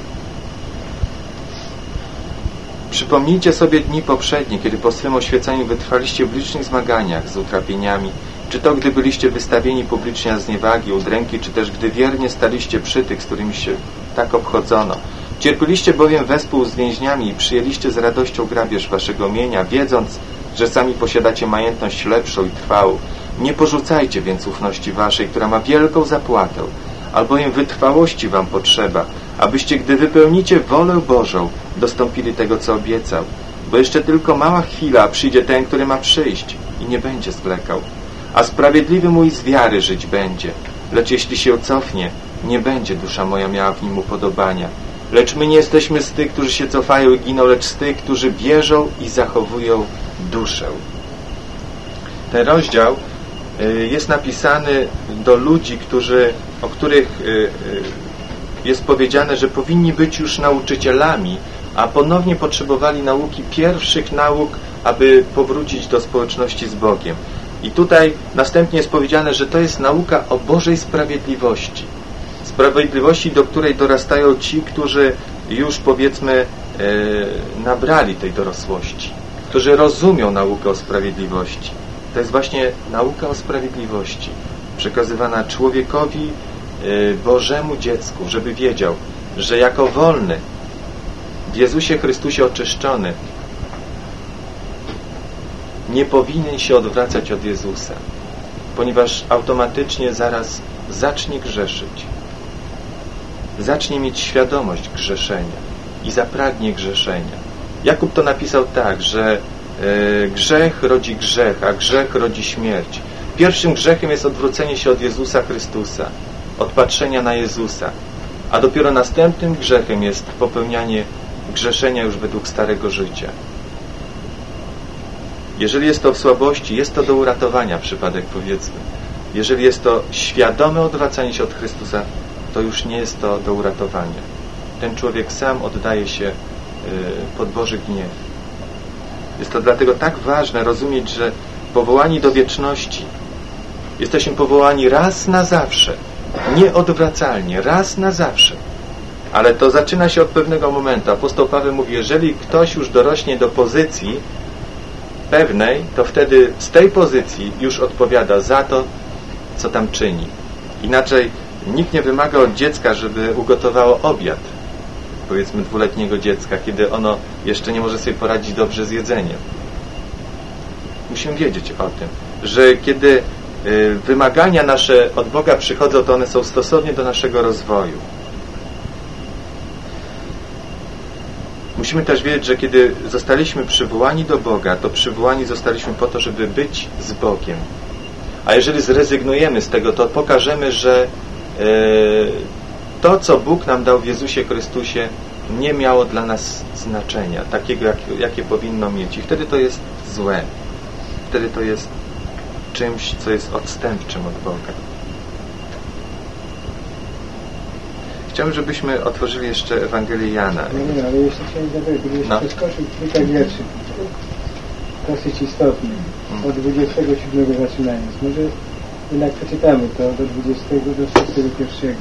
Przypomnijcie sobie dni poprzednie, kiedy po swym oświeceniu wytrwaliście w licznych zmaganiach z utrapieniami, czy to gdy byliście wystawieni publicznie na zniewagi, udręki, czy też gdy wiernie staliście przy tych, z którymi się tak obchodzono. Cierpiliście bowiem wespół z więźniami i przyjęliście z radością grabież waszego mienia, wiedząc, że sami posiadacie majętność lepszą i trwałą. Nie porzucajcie więc ufności waszej, która ma wielką zapłatę, albowiem wytrwałości wam potrzeba, abyście, gdy wypełnicie wolę Bożą, dostąpili tego, co obiecał. Bo jeszcze tylko mała chwila, przyjdzie ten, który ma przyjść i nie będzie zwlekał. A sprawiedliwy mój z wiary żyć będzie. Lecz jeśli się cofnie, nie będzie dusza moja miała w nim upodobania. Lecz my nie jesteśmy z tych, którzy się cofają i giną, lecz z tych, którzy wierzą i zachowują duszę. Ten rozdział jest napisany do ludzi, którzy, o których jest powiedziane, że powinni być już nauczycielami, a ponownie potrzebowali nauki pierwszych nauk, aby powrócić do społeczności z Bogiem. I tutaj następnie jest powiedziane, że to jest nauka o Bożej sprawiedliwości. Sprawiedliwości, do której dorastają ci, którzy już, powiedzmy, e, nabrali tej dorosłości, którzy rozumią naukę o sprawiedliwości. To jest właśnie nauka o sprawiedliwości, przekazywana człowiekowi, e, Bożemu dziecku, żeby wiedział, że jako wolny, w Jezusie Chrystusie oczyszczony, nie powinien się odwracać od Jezusa, ponieważ automatycznie zaraz zacznie grzeszyć. Zacznie mieć świadomość grzeszenia i zapragnie grzeszenia. Jakub to napisał tak, że e, grzech rodzi grzech, a grzech rodzi śmierć. Pierwszym grzechem jest odwrócenie się od Jezusa Chrystusa, od patrzenia na Jezusa, a dopiero następnym grzechem jest popełnianie grzeszenia już według starego życia. Jeżeli jest to w słabości, jest to do uratowania przypadek, powiedzmy. Jeżeli jest to świadome odwracanie się od Chrystusa, to już nie jest to do uratowania. Ten człowiek sam oddaje się pod Boży gniew. Jest to dlatego tak ważne rozumieć, że powołani do wieczności jesteśmy powołani raz na zawsze, nieodwracalnie, raz na zawsze. Ale to zaczyna się od pewnego momentu. Apostoł Paweł mówi, jeżeli ktoś już dorośnie do pozycji pewnej, to wtedy z tej pozycji już odpowiada za to, co tam czyni. Inaczej nikt nie wymaga od dziecka, żeby ugotowało obiad, powiedzmy dwuletniego dziecka, kiedy ono jeszcze nie może sobie poradzić dobrze z jedzeniem. Musimy wiedzieć o tym, że kiedy y, wymagania nasze od Boga przychodzą, to one są stosownie do naszego rozwoju. Musimy też wiedzieć, że kiedy zostaliśmy przywołani do Boga, to przywołani zostaliśmy po to, żeby być z Bogiem. A jeżeli zrezygnujemy z tego, to pokażemy, że e, to, co Bóg nam dał w Jezusie Chrystusie, nie miało dla nas znaczenia, takiego, jak, jakie powinno mieć. I wtedy to jest złe. Wtedy to jest czymś, co jest odstępczym od Boga. Chciałbym, żebyśmy otworzyli jeszcze Ewangelię Jana. No nie, ale jeszcze chciałem zadać, gdybyś no. przeskoczył kilka wierszy. Dosyć istotny. Od dwudziestego siódmego zaczynając. Może jednak przeczytamy to do dwudziestego do trzydziestego pierwszego.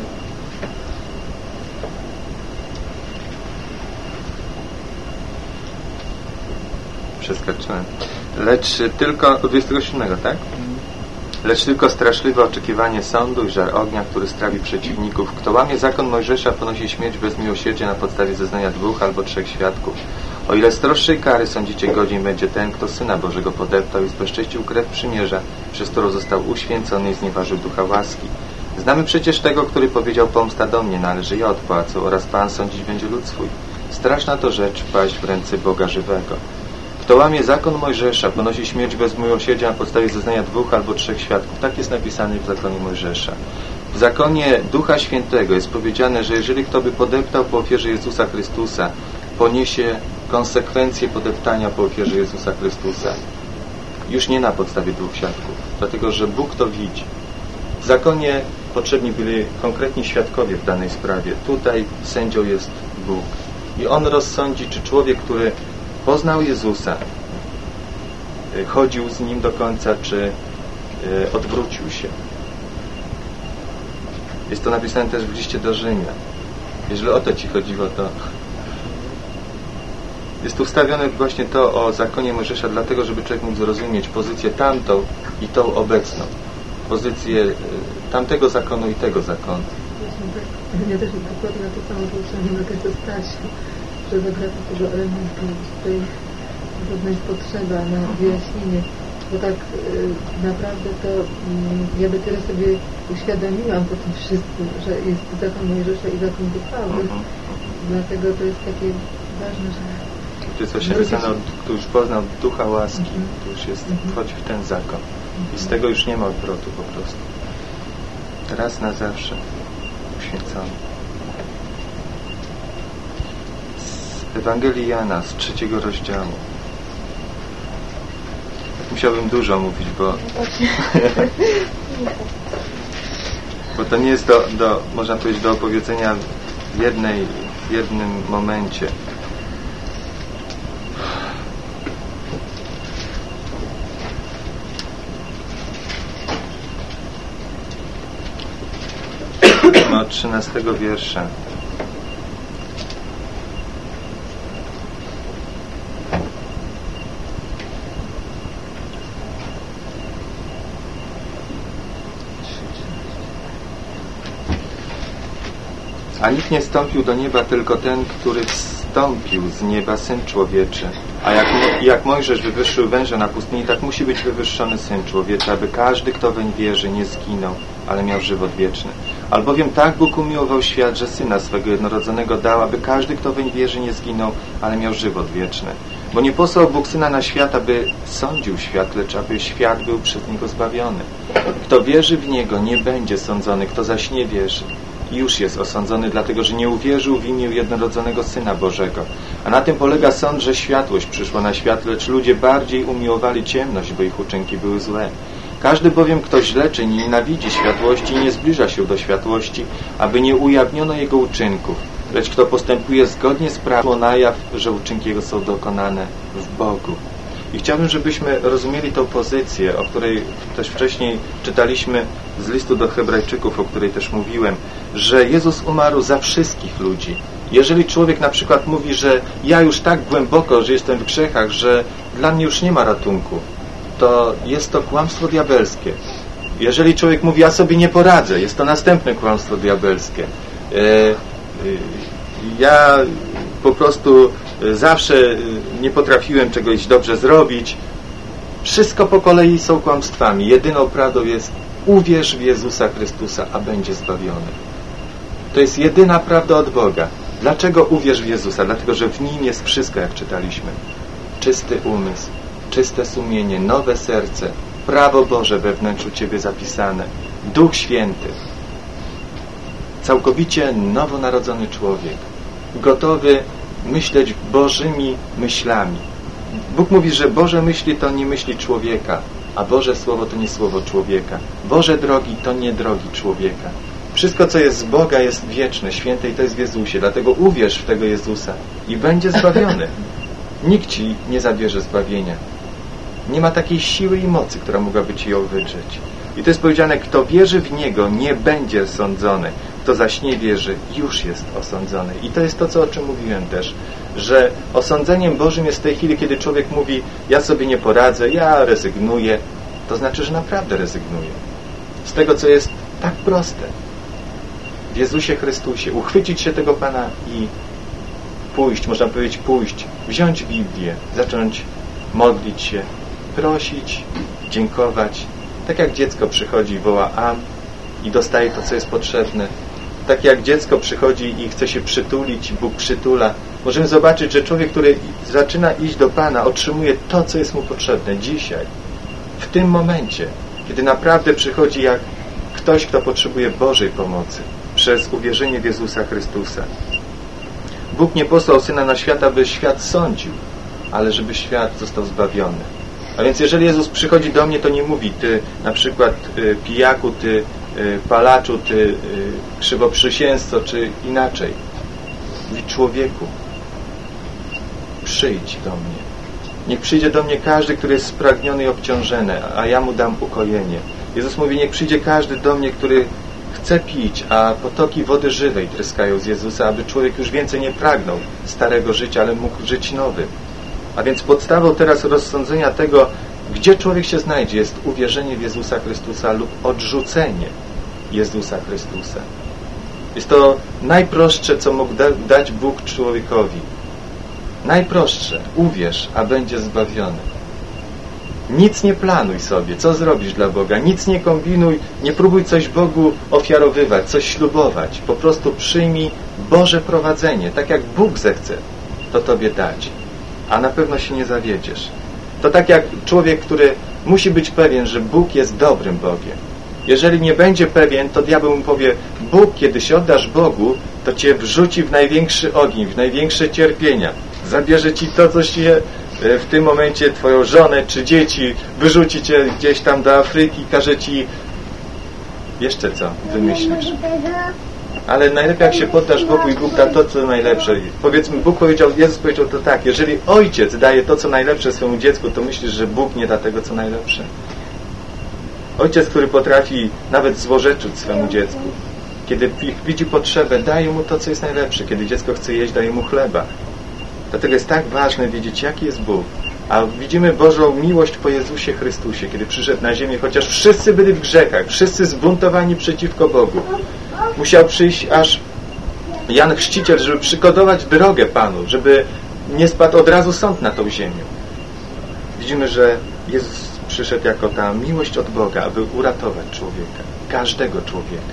Przeskoczyłem. Lecz tylko od dwudziestego siódmego, tak? Lecz tylko straszliwe oczekiwanie sądu i żar ognia, który strawi przeciwników. Kto łamie zakon Mojżesza, ponosi śmierć bez miłosierdzia na podstawie zeznania dwóch albo trzech świadków. O ile stroższej kary sądzicie, godzin będzie ten, kto Syna Bożego podeptał i zbezcześcił krew przymierza, przez którą został uświęcony i znieważył ducha łaski. Znamy przecież tego, który powiedział: pomsta do mnie należy, ja odpłacę, oraz Pan sądzić będzie lud swój. Straszna to rzecz wpaść w ręce Boga żywego. Kto łamie zakon Mojżesza, ponosi śmierć bez miłosierdzia na podstawie zeznania dwóch albo trzech świadków. Tak jest napisane w zakonie Mojżesza. W zakonie Ducha Świętego jest powiedziane, że jeżeli kto by podeptał po ofierze Jezusa Chrystusa, poniesie konsekwencje podeptania po ofierze Jezusa Chrystusa. Już nie na podstawie dwóch świadków, dlatego że Bóg to widzi. W zakonie potrzebni byli konkretni świadkowie w danej sprawie. Tutaj sędzią jest Bóg. I On rozsądzi, czy człowiek, który poznał Jezusa, chodził z Nim do końca, czy odwrócił się. Jest to napisane też w liście do Rzymian. Jeżeli o to Ci chodziło, to jest tu wstawione właśnie to o zakonie Mojżesza, dlatego, żeby człowiek mógł zrozumieć pozycję tamtą i tą obecną. Pozycję tamtego zakonu i tego zakonu. Ja też dokładnie na to samo poruszenie mogę zostać, że zagraża tego elementu, tutaj pewna jest potrzeba na wyjaśnienie, bo tak y, naprawdę to y, ja by tyle sobie uświadomiłam po tym wszystkim, że jest zakon Mojżesza i zakon duchowy. Mhm. Dlatego to jest takie ważne, że to jest właśnie napisane, kto już poznał ducha łaski, mhm. to już jest, wchodzi w ten zakon. I z tego już nie ma odwrotu po prostu. Raz na zawsze uświęcony. Z Ewangelii Jana, z trzeciego rozdziału. Musiałbym dużo mówić, bo bo to nie jest do, do, można powiedzieć, do opowiedzenia w jednej, w jednym momencie. Od trzynastego wiersza. A nikt nie wstąpił do nieba, tylko ten, który wstąpił z nieba, Syn Człowieczy. A jak, jak Mojżesz wywyższył węża na pustyni, tak musi być wywyższony Syn Człowieczy, aby każdy, kto weń wierzy, nie zginął, ale miał żywot wieczny. Albowiem tak Bóg umiłował świat, że Syna swego jednorodzonego dał, aby każdy, kto weń wierzy, nie zginął, ale miał żywot wieczny. Bo nie posłał Bóg Syna na świat, aby sądził świat, lecz aby świat był przez Niego zbawiony. Kto wierzy w Niego, nie będzie sądzony, kto zaś nie wierzy, już jest osądzony, dlatego że nie uwierzył w imię jednorodzonego Syna Bożego. A na tym polega sąd, że światłość przyszła na świat, lecz ludzie bardziej umiłowali ciemność, bo ich uczynki były złe. Każdy bowiem, kto źle czyni, nienawidzi światłości i nie zbliża się do światłości, aby nie ujawniono jego uczynków. Lecz kto postępuje zgodnie z prawem, na jaw, że uczynki jego są dokonane w Bogu. I chciałbym, żebyśmy rozumieli tą pozycję, o której też wcześniej czytaliśmy z listu do Hebrajczyków, o której też mówiłem, że Jezus umarł za wszystkich ludzi. Jeżeli człowiek na przykład mówi, że ja już tak głęboko, że jestem w grzechach, że dla mnie już nie ma ratunku, to jest to kłamstwo diabelskie. Jeżeli człowiek mówi, ja sobie nie poradzę, jest to następne kłamstwo diabelskie. Ja po prostu zawsze nie potrafiłem czegoś dobrze zrobić. Wszystko po kolei są kłamstwami. Jedyną prawdą jest uwierz w Jezusa Chrystusa, a będzie zbawiony. To jest jedyna prawda od Boga. Dlaczego uwierz w Jezusa? Dlatego, że w Nim jest wszystko, jak czytaliśmy. Czysty umysł, czyste sumienie, nowe serce, prawo Boże we wnętrzu Ciebie zapisane, Duch Święty, całkowicie nowonarodzony człowiek, gotowy myśleć Bożymi myślami. Bóg mówi, że Boże myśli to nie myśli człowieka, a Boże Słowo to nie słowo człowieka. Boże drogi to nie drogi człowieka. Wszystko, co jest z Boga, jest wieczne, święte i to jest w Jezusie. Dlatego uwierz w tego Jezusa i będzie zbawiony. Nikt Ci nie zabierze zbawienia. Nie ma takiej siły i mocy, która mogłaby Ci ją wydrzeć. I to jest powiedziane, kto wierzy w Niego, nie będzie sądzony. Kto zaś nie wierzy, już jest osądzony. I to jest to, co, o czym mówiłem też, że osądzeniem Bożym jest w tej chwili, kiedy człowiek mówi, ja sobie nie poradzę, ja rezygnuję. To znaczy, że naprawdę rezygnuje. Z tego, co jest tak proste. W Jezusie Chrystusie. Uchwycić się tego Pana i pójść, można powiedzieć pójść, wziąć Biblię, zacząć modlić się, prosić, dziękować. Tak jak dziecko przychodzi i woła am i dostaje to, co jest potrzebne. Tak jak dziecko przychodzi i chce się przytulić, Bóg przytula. Możemy zobaczyć, że człowiek, który zaczyna iść do Pana, otrzymuje to, co jest mu potrzebne dzisiaj. W tym momencie, kiedy naprawdę przychodzi jak ktoś, kto potrzebuje Bożej pomocy przez uwierzenie w Jezusa Chrystusa. Bóg nie posłał Syna na świat, by świat sądził, ale żeby świat został zbawiony. A więc jeżeli Jezus przychodzi do mnie, to nie mówi: ty na przykład y, pijaku, ty y, palaczu, ty y, krzywoprzysięzco, czy inaczej. Mówi: człowieku, przyjdź do mnie. Niech przyjdzie do mnie każdy, który jest spragniony i obciążony, a ja mu dam ukojenie. Jezus mówi: niech przyjdzie każdy do mnie, który chce pić, a potoki wody żywej tryskają z Jezusa, aby człowiek już więcej nie pragnął starego życia, ale mógł żyć nowym. A więc podstawą teraz rozsądzenia tego, gdzie człowiek się znajdzie, jest uwierzenie w Jezusa Chrystusa lub odrzucenie Jezusa Chrystusa. Jest to najprostsze, co mógł da dać Bóg człowiekowi. Najprostsze. Uwierz, a będziesz zbawiony. Nic nie planuj sobie, co zrobisz dla Boga. Nic nie kombinuj, nie próbuj coś Bogu ofiarowywać, coś ślubować. Po prostu przyjmij Boże prowadzenie. Tak jak Bóg zechce to tobie dać. A na pewno się nie zawiedziesz. To tak jak człowiek, który musi być pewien, że Bóg jest dobrym Bogiem. Jeżeli nie będzie pewien, to diabeł mu powie: Bóg, kiedy się oddasz Bogu, to cię wrzuci w największy ogień, w największe cierpienia. Zabierze ci to, co się w tym momencie, twoją żonę czy dzieci, wyrzuci cię gdzieś tam do Afryki, każe ci jeszcze co wymyślisz. Ale najlepiej, jak się poddasz Bogu i Bóg da to, co najlepsze. Powiedzmy, Bóg powiedział, Jezus powiedział to tak: jeżeli ojciec daje to, co najlepsze swojemu dziecku, to myślisz, że Bóg nie da tego, co najlepsze? Ojciec, który potrafi nawet złorzeczyć swemu dziecku. Kiedy widzi potrzebę, daje mu to, co jest najlepsze. Kiedy dziecko chce jeść, daje mu chleba. Dlatego jest tak ważne wiedzieć, jaki jest Bóg. A widzimy Bożą miłość po Jezusie Chrystusie, kiedy przyszedł na ziemię, chociaż wszyscy byli w grzechach, wszyscy zbuntowani przeciwko Bogu. Musiał przyjść aż Jan Chrzciciel, żeby przygotować drogę Panu, żeby nie spadł od razu sąd na tą ziemię. Widzimy, że Jezus przyszedł jako ta miłość od Boga, aby uratować człowieka. Każdego człowieka.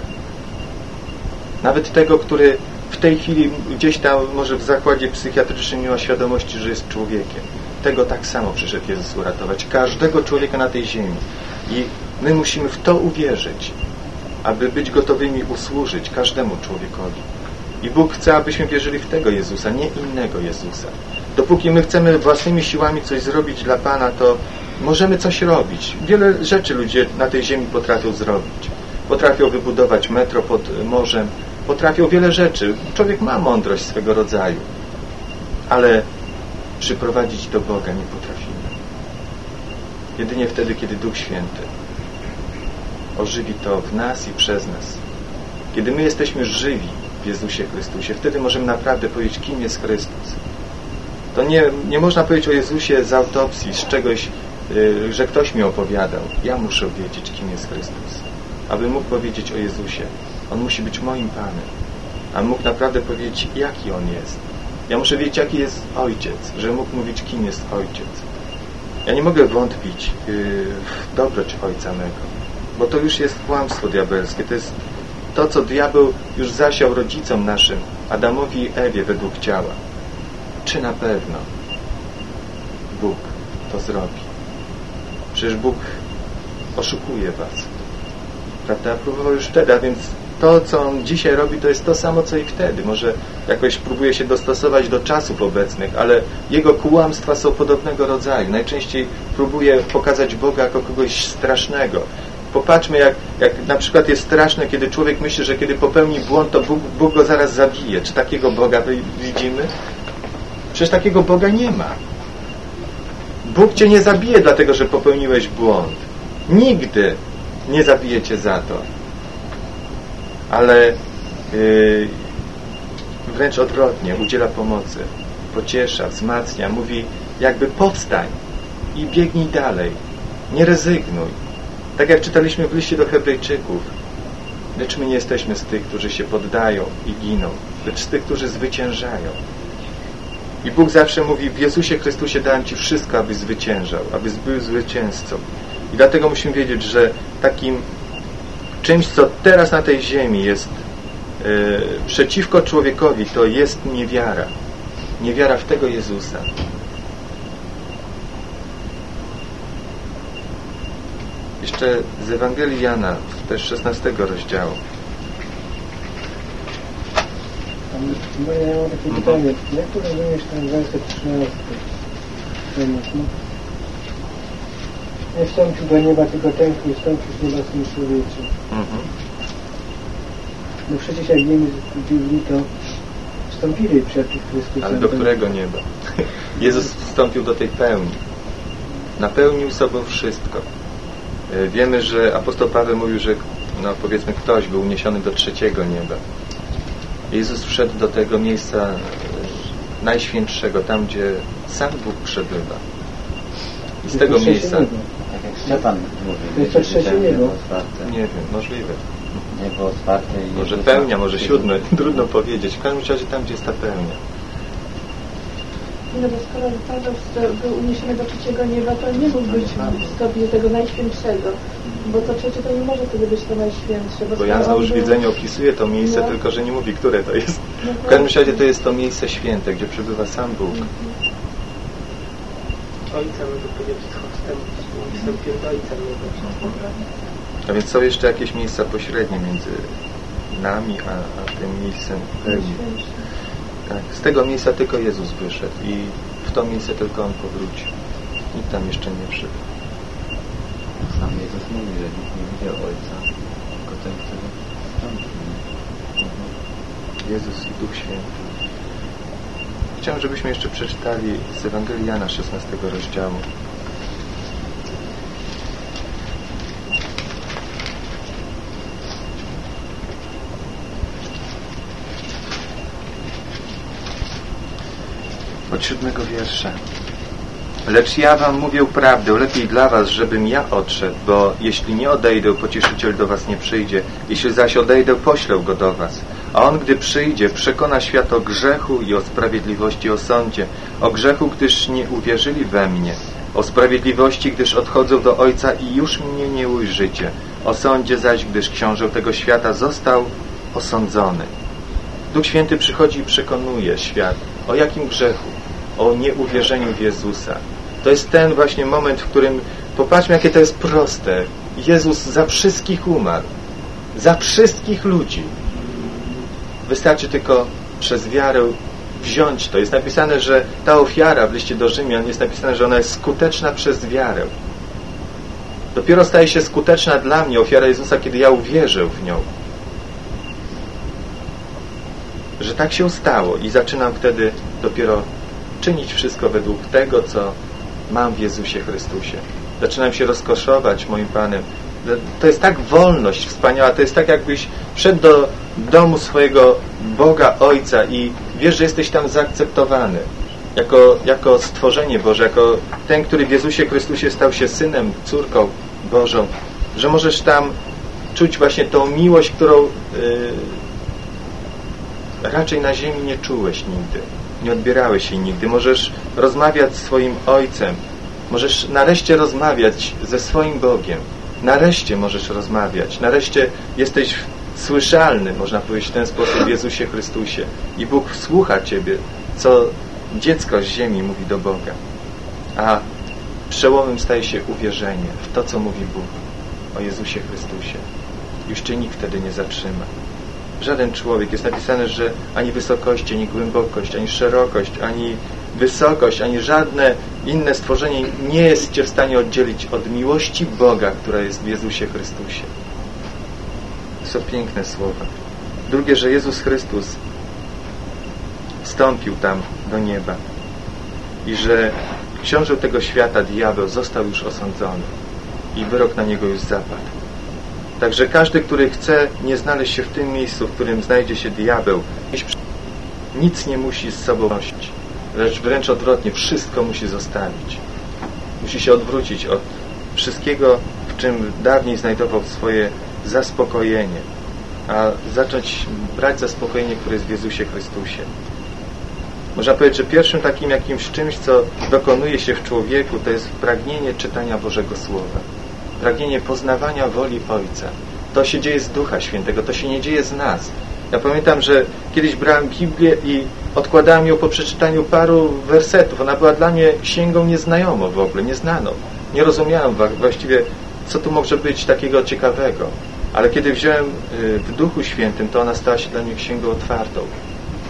Nawet tego, który w tej chwili gdzieś tam może w zakładzie psychiatrycznym nie ma świadomości, że jest człowiekiem. Tego tak samo przyszedł Jezus uratować. Każdego człowieka na tej ziemi. I my musimy w to uwierzyć, aby być gotowymi usłużyć każdemu człowiekowi. I Bóg chce, abyśmy wierzyli w tego Jezusa, nie innego Jezusa. Dopóki my chcemy własnymi siłami coś zrobić dla Pana, to możemy coś robić. Wiele rzeczy ludzie na tej ziemi potrafią zrobić. Potrafią wybudować metro pod morzem, potrafią wiele rzeczy. Człowiek ma mądrość swego rodzaju, ale przyprowadzić do Boga nie potrafimy. Jedynie wtedy, kiedy Duch Święty ożywi to w nas i przez nas. Kiedy my jesteśmy żywi w Jezusie Chrystusie, wtedy możemy naprawdę powiedzieć, kim jest Chrystus. To nie, nie można powiedzieć o Jezusie z autopsji, z czegoś, yy, że ktoś mi opowiadał. Ja muszę wiedzieć, kim jest Chrystus. Aby mógł powiedzieć o Jezusie, On musi być moim Panem. A mógł naprawdę powiedzieć, jaki On jest. Ja muszę wiedzieć, jaki jest Ojciec, żeby mógł mówić, kim jest Ojciec. Ja nie mogę wątpić yy, w dobroć Ojca mego, bo to już jest kłamstwo diabelskie. To jest to, co diabeł już zasiał rodzicom naszym, Adamowi i Ewie według ciała. Czy na pewno Bóg to zrobi? Przecież Bóg oszukuje was. Prawda? Próbował już wtedy, a więc to, co On dzisiaj robi, to jest to samo, co i wtedy. Może jakoś próbuje się dostosować do czasów obecnych, ale Jego kłamstwa są podobnego rodzaju. Najczęściej próbuje pokazać Boga jako kogoś strasznego. Popatrzmy, jak, jak na przykład jest straszne, kiedy człowiek myśli, że kiedy popełni błąd, to Bóg, Bóg go zaraz zabije. Czy takiego Boga widzimy? Przecież takiego Boga nie ma. Bóg cię nie zabije dlatego, że popełniłeś błąd. Nigdy nie zabije cię za to. Ale yy, wręcz odwrotnie, udziela pomocy, pociesza, wzmacnia, mówi jakby powstań i biegnij dalej. Nie rezygnuj. Tak jak czytaliśmy w liście do Hebrajczyków, lecz my nie jesteśmy z tych, którzy się poddają i giną, lecz z tych, którzy zwyciężają. I Bóg zawsze mówi, w Jezusie Chrystusie dałem Ci wszystko, abyś zwyciężał, abyś był zwycięzcą. I dlatego musimy wiedzieć, że takim czymś, co teraz na tej ziemi jest yy, przeciwko człowiekowi, to jest niewiara. Niewiara w tego Jezusa. Jeszcze z Ewangelii Jana, też szesnastego rozdziału. No ja mam takie pytanie, jak to rozumiesz ten werset trzynasty? No. Nie wstąpił do nieba, tylko ten, który wstąpił z nieba, Syn Człowieczy. Mhm. No przecież jak wiemy z Biblii, to wstąpili przed Chrystusem. Ale do którego nieba? Jezus wstąpił do tej pełni. Napełnił sobą wszystko. Wiemy, że apostoł Paweł mówił, że no powiedzmy ktoś był uniesiony do trzeciego nieba. Jezus wszedł do tego miejsca najświętszego, tam gdzie sam Bóg przebywa. I z to tego miejsca... Niebo. Tak jak Szczepan mówi. To jest to trzecie niebo. Nie wiem, możliwe. Niebo otwarte i... Może pełnia, może siódme. Trudno powiedzieć. W każdym razie tam, gdzie jest ta pełnia. No bo skoro Paweł był uniesiony do trzeciego nieba, to nie mógł być w stopniu tego najświętszego. Bo to trzecie to nie może wtedy być to najświętsze. Bo, bo Jan na Urzwidzeniu opisuje to miejsce, no. Tylko że nie mówi, które to jest. No w każdym razie to jest to miejsce święte, gdzie przebywa sam Bóg. Mhm. Ojca może powiedzieć z chostem, wstąpił do Ojca niego. A więc są jeszcze jakieś miejsca pośrednie między nami a, a tym miejscem pełni. Tak, z tego miejsca tylko Jezus wyszedł i w to miejsce tylko On powrócił. Nikt tam jeszcze nie wszedł. Sam Jezus mówi, że nikt nie widział Ojca, tylko ten, który wstąpił. Mhm. Jezus i Duch Święty. Chciałem, żebyśmy jeszcze przeczytali z Ewangelii Jana szesnastego rozdziału. Od siódmego wiersza. Lecz ja wam mówię prawdę, lepiej dla was, żebym ja odszedł, bo jeśli nie odejdę, Pocieszyciel do was nie przyjdzie. Jeśli zaś odejdę, poślę go do was. A on, gdy przyjdzie, przekona świat o grzechu i o sprawiedliwości, o sądzie. O grzechu, gdyż nie uwierzyli we mnie. O sprawiedliwości, gdyż odchodzą do Ojca i już mnie nie ujrzycie. O sądzie zaś, gdyż książę tego świata został osądzony. Duch Święty przychodzi i przekonuje świat. O jakim grzechu? O nieuwierzeniu w Jezusa. To jest ten właśnie moment, w którym popatrzmy, jakie to jest proste. Jezus za wszystkich umarł. Za wszystkich ludzi. Wystarczy tylko przez wiarę wziąć to. Jest napisane, że ta ofiara w liście do Rzymian jest napisane, że ona jest skuteczna przez wiarę. Dopiero staje się skuteczna dla mnie ofiara Jezusa, kiedy ja uwierzę w nią. Że tak się stało i zaczynam wtedy dopiero czynić wszystko według tego, co mam w Jezusie Chrystusie. Zaczynam się rozkoszować moim Panem. To jest tak wolność wspaniała, to jest tak, jakbyś wszedł do domu swojego Boga Ojca i wiesz, że jesteś tam zaakceptowany jako, jako stworzenie Boże, jako ten, który w Jezusie Chrystusie stał się Synem, córką Bożą, że możesz tam czuć właśnie tą miłość, którą yy, raczej na ziemi nie czułeś nigdy, nie odbierałeś jej nigdy. Możesz rozmawiać z swoim Ojcem, możesz nareszcie rozmawiać ze swoim Bogiem. Nareszcie możesz rozmawiać. Nareszcie jesteś słyszalny, można powiedzieć w ten sposób, w Jezusie Chrystusie. I Bóg słucha Ciebie, co dziecko z ziemi mówi do Boga. A przełomem staje się uwierzenie w to, co mówi Bóg o Jezusie Chrystusie. Już Cię nikt wtedy nie zatrzyma. Żaden człowiek, jest napisane, że ani wysokość, ani głębokość, ani szerokość, ani wysokość, ani żadne inne stworzenie nie jest Cię w stanie oddzielić od miłości Boga, która jest w Jezusie Chrystusie. To są piękne słowa. Drugie, że Jezus Chrystus wstąpił tam do nieba i że książę tego świata, diabeł, został już osądzony i wyrok na niego już zapadł. Także każdy, który chce nie znaleźć się w tym miejscu, w którym znajdzie się diabeł, nic nie musi z sobą nosić, lecz wręcz odwrotnie, wszystko musi zostawić. Musi się odwrócić od wszystkiego, w czym dawniej znajdował swoje zaspokojenie, a zacząć brać zaspokojenie, które jest w Jezusie Chrystusie. Można powiedzieć, że pierwszym takim jakimś czymś, co dokonuje się w człowieku, to jest pragnienie czytania Bożego Słowa. Pragnienie poznawania woli Ojca. To się dzieje z Ducha Świętego, to się nie dzieje z nas. Ja pamiętam, że kiedyś brałem Biblię i odkładałem ją po przeczytaniu paru wersetów. Ona była dla mnie księgą nieznajomą w ogóle, nieznaną. Nie rozumiałem właściwie, co tu może być takiego ciekawego. Ale kiedy wziąłem w Duchu Świętym, to ona stała się dla mnie księgą otwartą.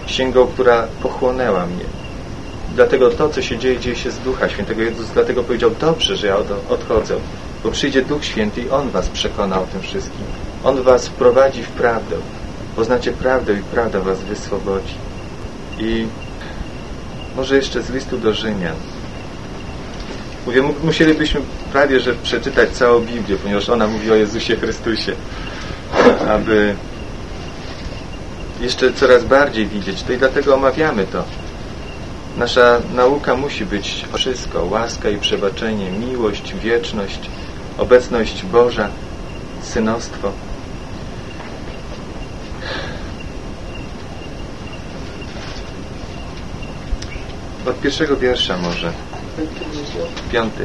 księgą, która pochłonęła mnie. Dlatego to, co się dzieje, dzieje się z Ducha Świętego. Jezus dlatego powiedział, dobrze, że ja odchodzę, bo przyjdzie Duch Święty i On was przekona o tym wszystkim. On was wprowadzi w prawdę. Poznacie prawdę i prawda was wyswobodzi. I może jeszcze z listu do Rzymian. Mówię, musielibyśmy prawie, że przeczytać całą Biblię, ponieważ ona mówi o Jezusie Chrystusie, aby jeszcze coraz bardziej widzieć. To i dlatego omawiamy to. Nasza nauka musi być wszystko. Łaska i przebaczenie, miłość, wieczność, obecność Boża, synostwo. Od pierwszego wiersza może. Piąty.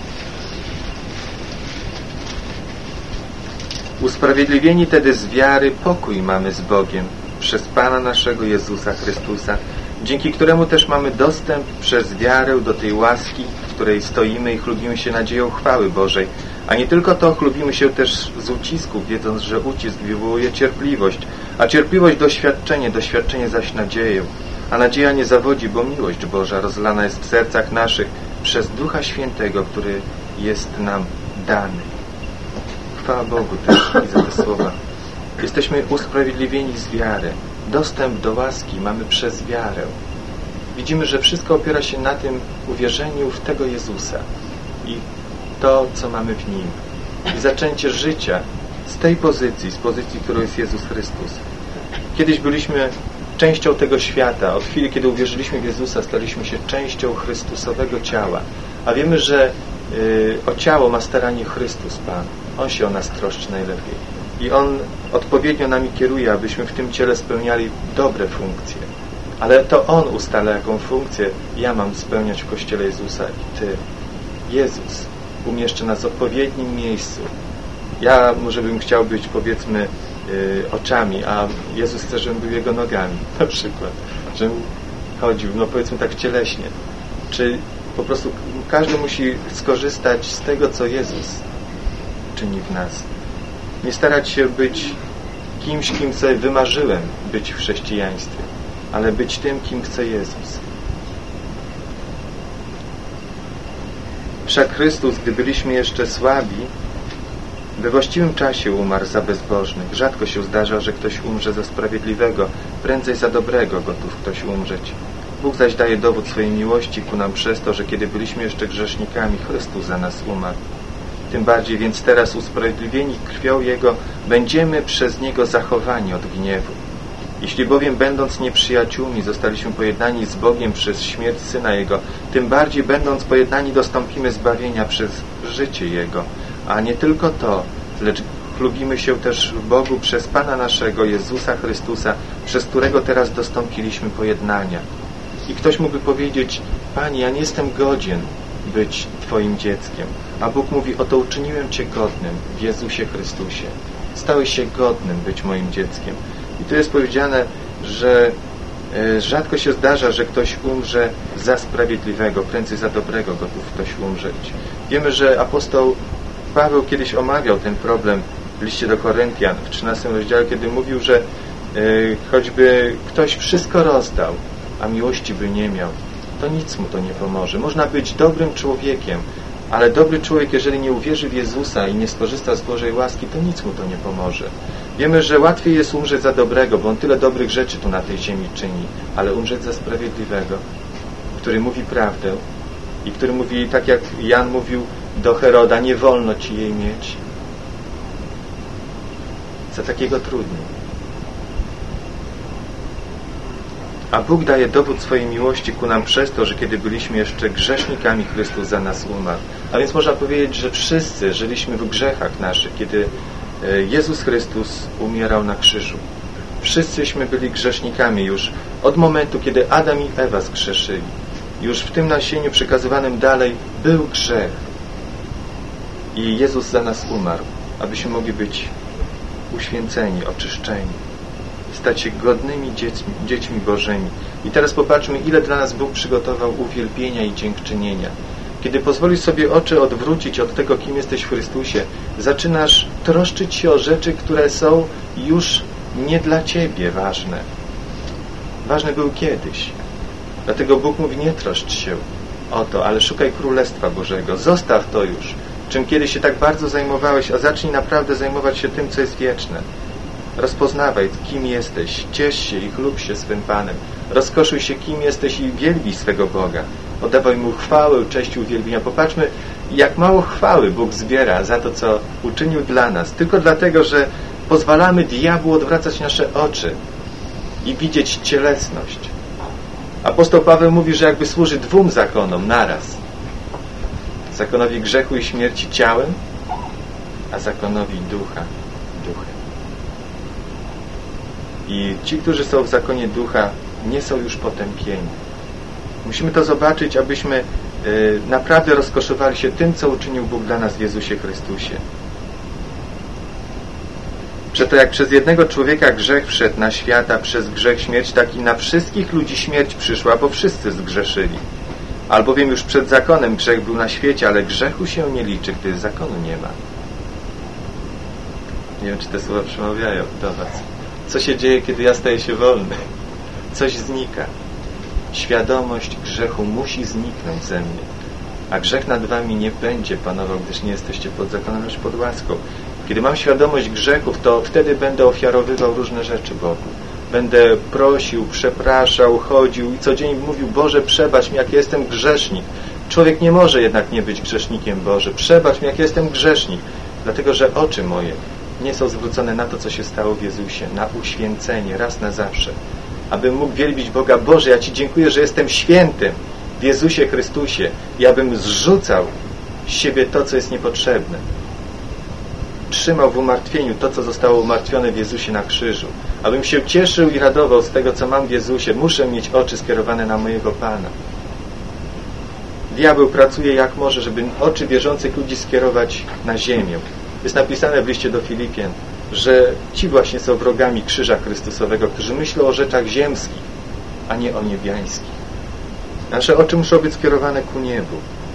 Usprawiedliwieni tedy z wiary pokój mamy z Bogiem przez Pana naszego Jezusa Chrystusa, dzięki któremu też mamy dostęp przez wiarę do tej łaski, w której stoimy i chlubimy się nadzieją chwały Bożej. A nie tylko to, chlubimy się też z ucisków, wiedząc, że ucisk wywołuje cierpliwość, a cierpliwość doświadczenie, doświadczenie zaś nadzieję. A nadzieja nie zawodzi, bo miłość Boża rozlana jest w sercach naszych przez Ducha Świętego, który jest nam dany. Chwała Bogu też i za te słowa. Jesteśmy usprawiedliwieni z wiary. Dostęp do łaski mamy przez wiarę. Widzimy, że wszystko opiera się na tym uwierzeniu w tego Jezusa i to, co mamy w Nim. I zaczęcie życia z tej pozycji, z pozycji, którą jest Jezus Chrystus. Kiedyś byliśmy częścią tego świata. Od chwili, kiedy uwierzyliśmy w Jezusa, staliśmy się częścią Chrystusowego ciała. A wiemy, że yy, o ciało ma staranie Chrystus, Pan. On się o nas troszczy najlepiej. I On odpowiednio nami kieruje, abyśmy w tym ciele spełniali dobre funkcje. Ale to On ustala, jaką funkcję ja mam spełniać w Kościele Jezusa i Ty. Jezus umieszcza nas w odpowiednim miejscu. Ja może bym chciał być, powiedzmy, yy, oczami, a Jezus chce, żebym był Jego nogami, na przykład. Żebym chodził, no powiedzmy tak cieleśnie. Czy po prostu każdy musi skorzystać z tego, co Jezus czyni w nas. Nie starać się być kimś, kim sobie wymarzyłem być w chrześcijaństwie, ale być tym, kim chce Jezus. Wszak Chrystus, gdy byliśmy jeszcze słabi, we właściwym czasie umarł za bezbożnych. Rzadko się zdarza, że ktoś umrze za sprawiedliwego, prędzej za dobrego gotów ktoś umrzeć. Bóg zaś daje dowód swojej miłości ku nam przez to, że kiedy byliśmy jeszcze grzesznikami, Chrystus za nas umarł. Tym bardziej więc teraz usprawiedliwieni krwią Jego będziemy przez Niego zachowani od gniewu. Jeśli bowiem będąc nieprzyjaciółmi zostaliśmy pojednani z Bogiem przez śmierć Syna Jego, tym bardziej będąc pojednani dostąpimy zbawienia przez życie Jego. A nie tylko to, lecz chlubimy się też w Bogu przez Pana naszego Jezusa Chrystusa, przez którego teraz dostąpiliśmy pojednania. I ktoś mógłby powiedzieć, Panie, ja nie jestem godzien być Twoim dzieckiem. A Bóg mówi, oto uczyniłem Cię godnym w Jezusie Chrystusie. Stałeś się godnym być moim dzieckiem. I tu jest powiedziane, że e, rzadko się zdarza, że ktoś umrze za sprawiedliwego, prędzej za dobrego gotów ktoś umrzeć. Wiemy, że apostoł Paweł kiedyś omawiał ten problem w liście do Koryntian w trzynastym rozdziale, kiedy mówił, że e, choćby ktoś wszystko rozdał, a miłości by nie miał, to nic mu to nie pomoże. Można być dobrym człowiekiem, ale dobry człowiek, jeżeli nie uwierzy w Jezusa i nie skorzysta z Bożej łaski, to nic mu to nie pomoże. Wiemy, że łatwiej jest umrzeć za dobrego, bo on tyle dobrych rzeczy tu na tej ziemi czyni, ale umrzeć za sprawiedliwego, który mówi prawdę i który mówi, tak jak Jan mówił do Heroda, nie wolno ci jej mieć. Za takiego trudniej. A Bóg daje dowód swojej miłości ku nam przez to, że kiedy byliśmy jeszcze grzesznikami, Chrystus za nas umarł. A więc można powiedzieć, że wszyscy żyliśmy w grzechach naszych, kiedy Jezus Chrystus umierał na krzyżu. Wszyscyśmy byli grzesznikami już od momentu, kiedy Adam i Ewa zgrzeszyli. Już w tym nasieniu przekazywanym dalej był grzech. I Jezus za nas umarł, abyśmy mogli być uświęceni, oczyszczeni. Stać się godnymi dziećmi, dziećmi Bożymi. I teraz popatrzmy, ile dla nas Bóg przygotował uwielbienia i dziękczynienia. Kiedy pozwolisz sobie oczy odwrócić od tego, kim jesteś w Chrystusie, zaczynasz troszczyć się o rzeczy, które są już nie dla Ciebie ważne. ważne był kiedyś. Dlatego Bóg mówi, nie troszcz się o to, ale szukaj Królestwa Bożego. Zostaw to już, czym kiedyś się tak bardzo zajmowałeś, a zacznij naprawdę zajmować się tym, co jest wieczne. Rozpoznawaj, kim jesteś, ciesz się i chlub się swym Panem. Rozkoszuj się, kim jesteś i wielbij swego Boga. Oddawaj Mu chwałę, cześć i uwielbienia. Popatrzmy, jak mało chwały Bóg zbiera za to, co uczynił dla nas. Tylko dlatego, że pozwalamy diabłu odwracać nasze oczy i widzieć cielesność. Apostoł Paweł mówi, że jakby służy dwóm zakonom naraz. Zakonowi grzechu i śmierci ciałem, a zakonowi ducha duchem. I ci, którzy są w zakonie ducha, nie są już potępieni. Musimy to zobaczyć, abyśmy y, naprawdę rozkoszowali się tym, co uczynił Bóg dla nas w Jezusie Chrystusie. Przeto jak przez jednego człowieka grzech wszedł na świat, a przez grzech śmierć, tak i na wszystkich ludzi śmierć przyszła, bo wszyscy zgrzeszyli. Albowiem już przed zakonem grzech był na świecie, ale grzechu się nie liczy, gdy zakonu nie ma. Nie wiem, czy te słowa przemawiają do was. Co się dzieje, kiedy ja staję się wolny? Coś znika. Świadomość grzechu musi zniknąć ze mnie. A grzech nad wami nie będzie panował, gdyż nie jesteście pod zakonem, lecz pod łaską. Kiedy mam świadomość grzechów, to wtedy będę ofiarowywał różne rzeczy Bogu. Będę prosił, przepraszał, chodził i codziennie mówił, Boże, przebacz mi, jak jestem grzesznik. Człowiek nie może jednak nie być grzesznikiem, Boże. Przebacz mi, jak jestem grzesznik. Dlatego, że oczy moje nie są zwrócone na to, co się stało w Jezusie, na uświęcenie, raz na zawsze. Abym mógł wielbić Boga, Boże, ja Ci dziękuję, że jestem świętym w Jezusie Chrystusie i abym zrzucał z siebie to, co jest niepotrzebne. Trzymał w umartwieniu to, co zostało umartwione w Jezusie na krzyżu. Abym się cieszył i radował z tego, co mam w Jezusie. Muszę mieć oczy skierowane na mojego Pana. Diabeł pracuje jak może, żeby oczy wierzących ludzi skierować na ziemię. Jest napisane w liście do Filipian, że ci właśnie są wrogami krzyża Chrystusowego, którzy myślą o rzeczach ziemskich, a nie o niebiańskich. Nasze oczy muszą być skierowane ku niebu.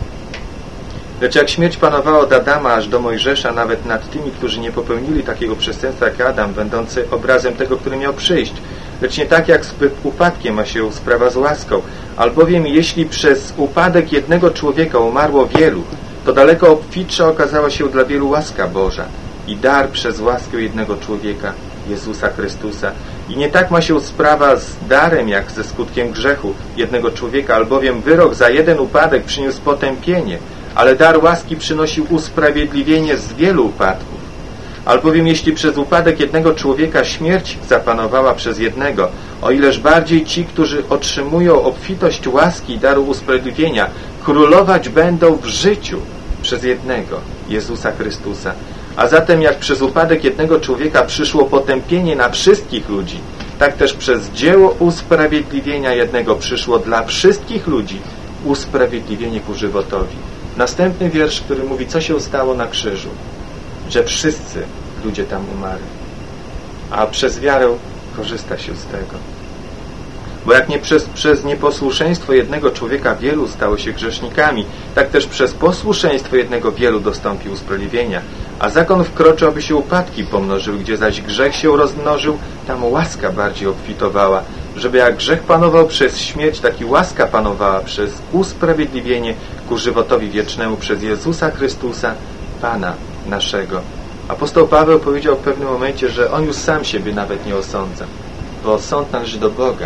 Lecz jak śmierć panowała od Adama aż do Mojżesza, nawet nad tymi, którzy nie popełnili takiego przestępstwa jak Adam, będący obrazem tego, który miał przyjść. Lecz nie tak jak z upadkiem ma się sprawa z łaską. Albowiem jeśli przez upadek jednego człowieka umarło wielu, to daleko obfitsza okazała się dla wielu łaska Boża i dar przez łaskę jednego człowieka, Jezusa Chrystusa. I nie tak ma się sprawa z darem, jak ze skutkiem grzechu jednego człowieka, albowiem wyrok za jeden upadek przyniósł potępienie, ale dar łaski przynosił usprawiedliwienie z wielu upadków. Albowiem jeśli przez upadek jednego człowieka śmierć zapanowała przez jednego, o ileż bardziej ci, którzy otrzymują obfitość łaski i daru usprawiedliwienia, królować będą w życiu przez jednego, Jezusa Chrystusa. A zatem jak przez upadek jednego człowieka przyszło potępienie na wszystkich ludzi, tak też przez dzieło usprawiedliwienia jednego przyszło dla wszystkich ludzi usprawiedliwienie ku żywotowi. Następny wiersz, który mówi, co się stało na krzyżu, że wszyscy ludzie tam umarli, a przez wiarę korzysta się z tego. Bo jak nie przez, przez nieposłuszeństwo jednego człowieka wielu stało się grzesznikami, tak też przez posłuszeństwo jednego wielu dostąpi usprawiedliwienia. A zakon wkroczył, aby się upadki pomnożyły, gdzie zaś grzech się rozmnożył, tam łaska bardziej obfitowała, żeby jak grzech panował przez śmierć, tak i łaska panowała przez usprawiedliwienie ku żywotowi wiecznemu przez Jezusa Chrystusa, Pana naszego. Apostoł Paweł powiedział w pewnym momencie, że on już sam siebie nawet nie osądza, bo sąd należy do Boga.